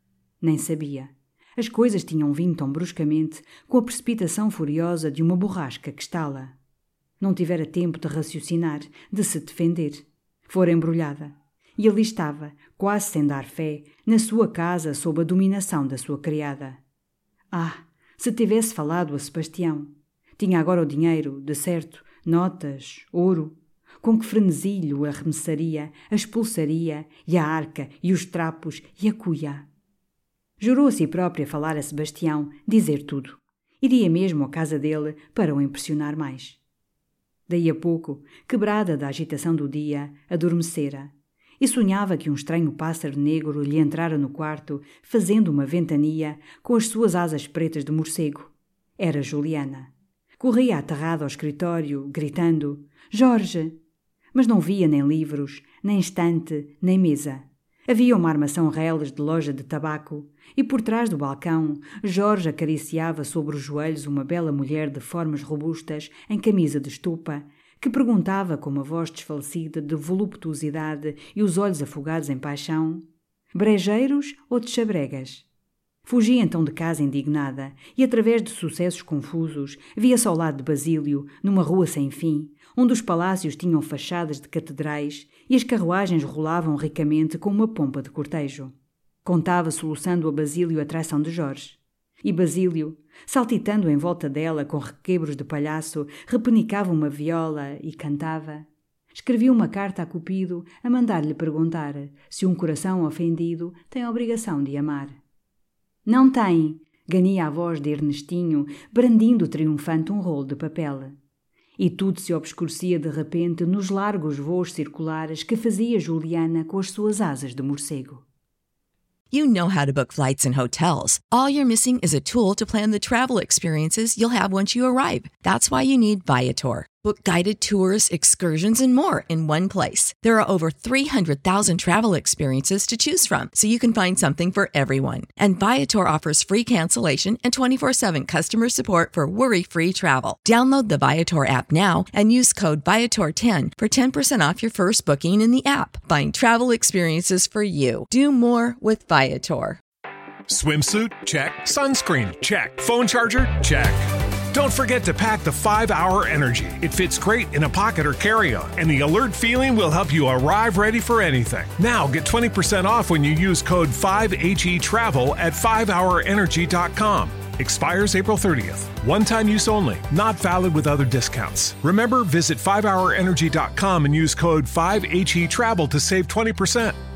Nem sabia. As coisas tinham vindo tão bruscamente, com a precipitação furiosa de uma borrasca que estala. Não tivera tempo de raciocinar, de se defender. Fora embrulhada. E ali estava, quase sem dar fé, na sua casa sob a dominação da sua criada. Ah, se tivesse falado a Sebastião! Tinha agora o dinheiro, de certo, notas, ouro. Com que frenesi lhe o arremessaria, a expulsaria, e a arca, e os trapos, e a cuia. Jurou a si própria falar a Sebastião, dizer tudo. Iria mesmo à casa dele para o impressionar mais. Daí a pouco, quebrada da agitação do dia, adormecera, e sonhava que um estranho pássaro negro lhe entrara no quarto, fazendo uma ventania com as suas asas pretas de morcego. Era Juliana. Corria aterrada ao escritório, gritando: Jorge! Mas não via nem livros, nem estante, nem mesa. Havia uma armação reles de loja de tabaco, e por trás do balcão, Jorge acariciava sobre os joelhos uma bela mulher de formas robustas, em camisa de estupa, que perguntava com uma voz desfalecida de voluptuosidade e os olhos afogados em paixão: brejeiros ou de chabregas? Fugia então de casa indignada, e através de sucessos confusos, via-se ao lado de Basílio, numa rua sem fim, onde os palácios tinham fachadas de catedrais e as carruagens rolavam ricamente com uma pompa de cortejo. Contava soluçando a Basílio a traição de Jorge. E Basílio, saltitando em volta dela com requebros de palhaço, repenicava uma viola e cantava. Escrevia uma carta a Cupido a mandar-lhe perguntar se um coração ofendido tem a obrigação de amar. Não tem, Gania a voz de Ernestinho, brandindo triunfante um rolo de papel. E tudo se obscurecia de repente nos largos voos circulares que fazia Juliana com as suas asas de morcego. You know how to book flights and hotels. All you're missing is a tool to plan the travel experiences you'll have once you arrive. That's why you need Viator. Book guided tours, excursions, and more in one place. There are over three hundred thousand travel experiences to choose from, so you can find something for everyone. And Viator offers free cancellation and twenty-four seven customer support for worry-free travel. Download the Viator app now and use code Viator ten for ten percent off your first booking in the app. Find travel experiences for you. Do more with Viator. Swimsuit? Check. Sunscreen? Check. Phone charger? Check. Don't forget to pack the five hour Energy. It fits great in a pocket or carry-on, and the alert feeling will help you arrive ready for anything. Now get twenty percent off when you use code five H E travel at five hour energy dot com. Expires April thirtieth. One-time use only. Not valid with other discounts. Remember, visit five hour energy dot com and use code five H E travel to save twenty percent.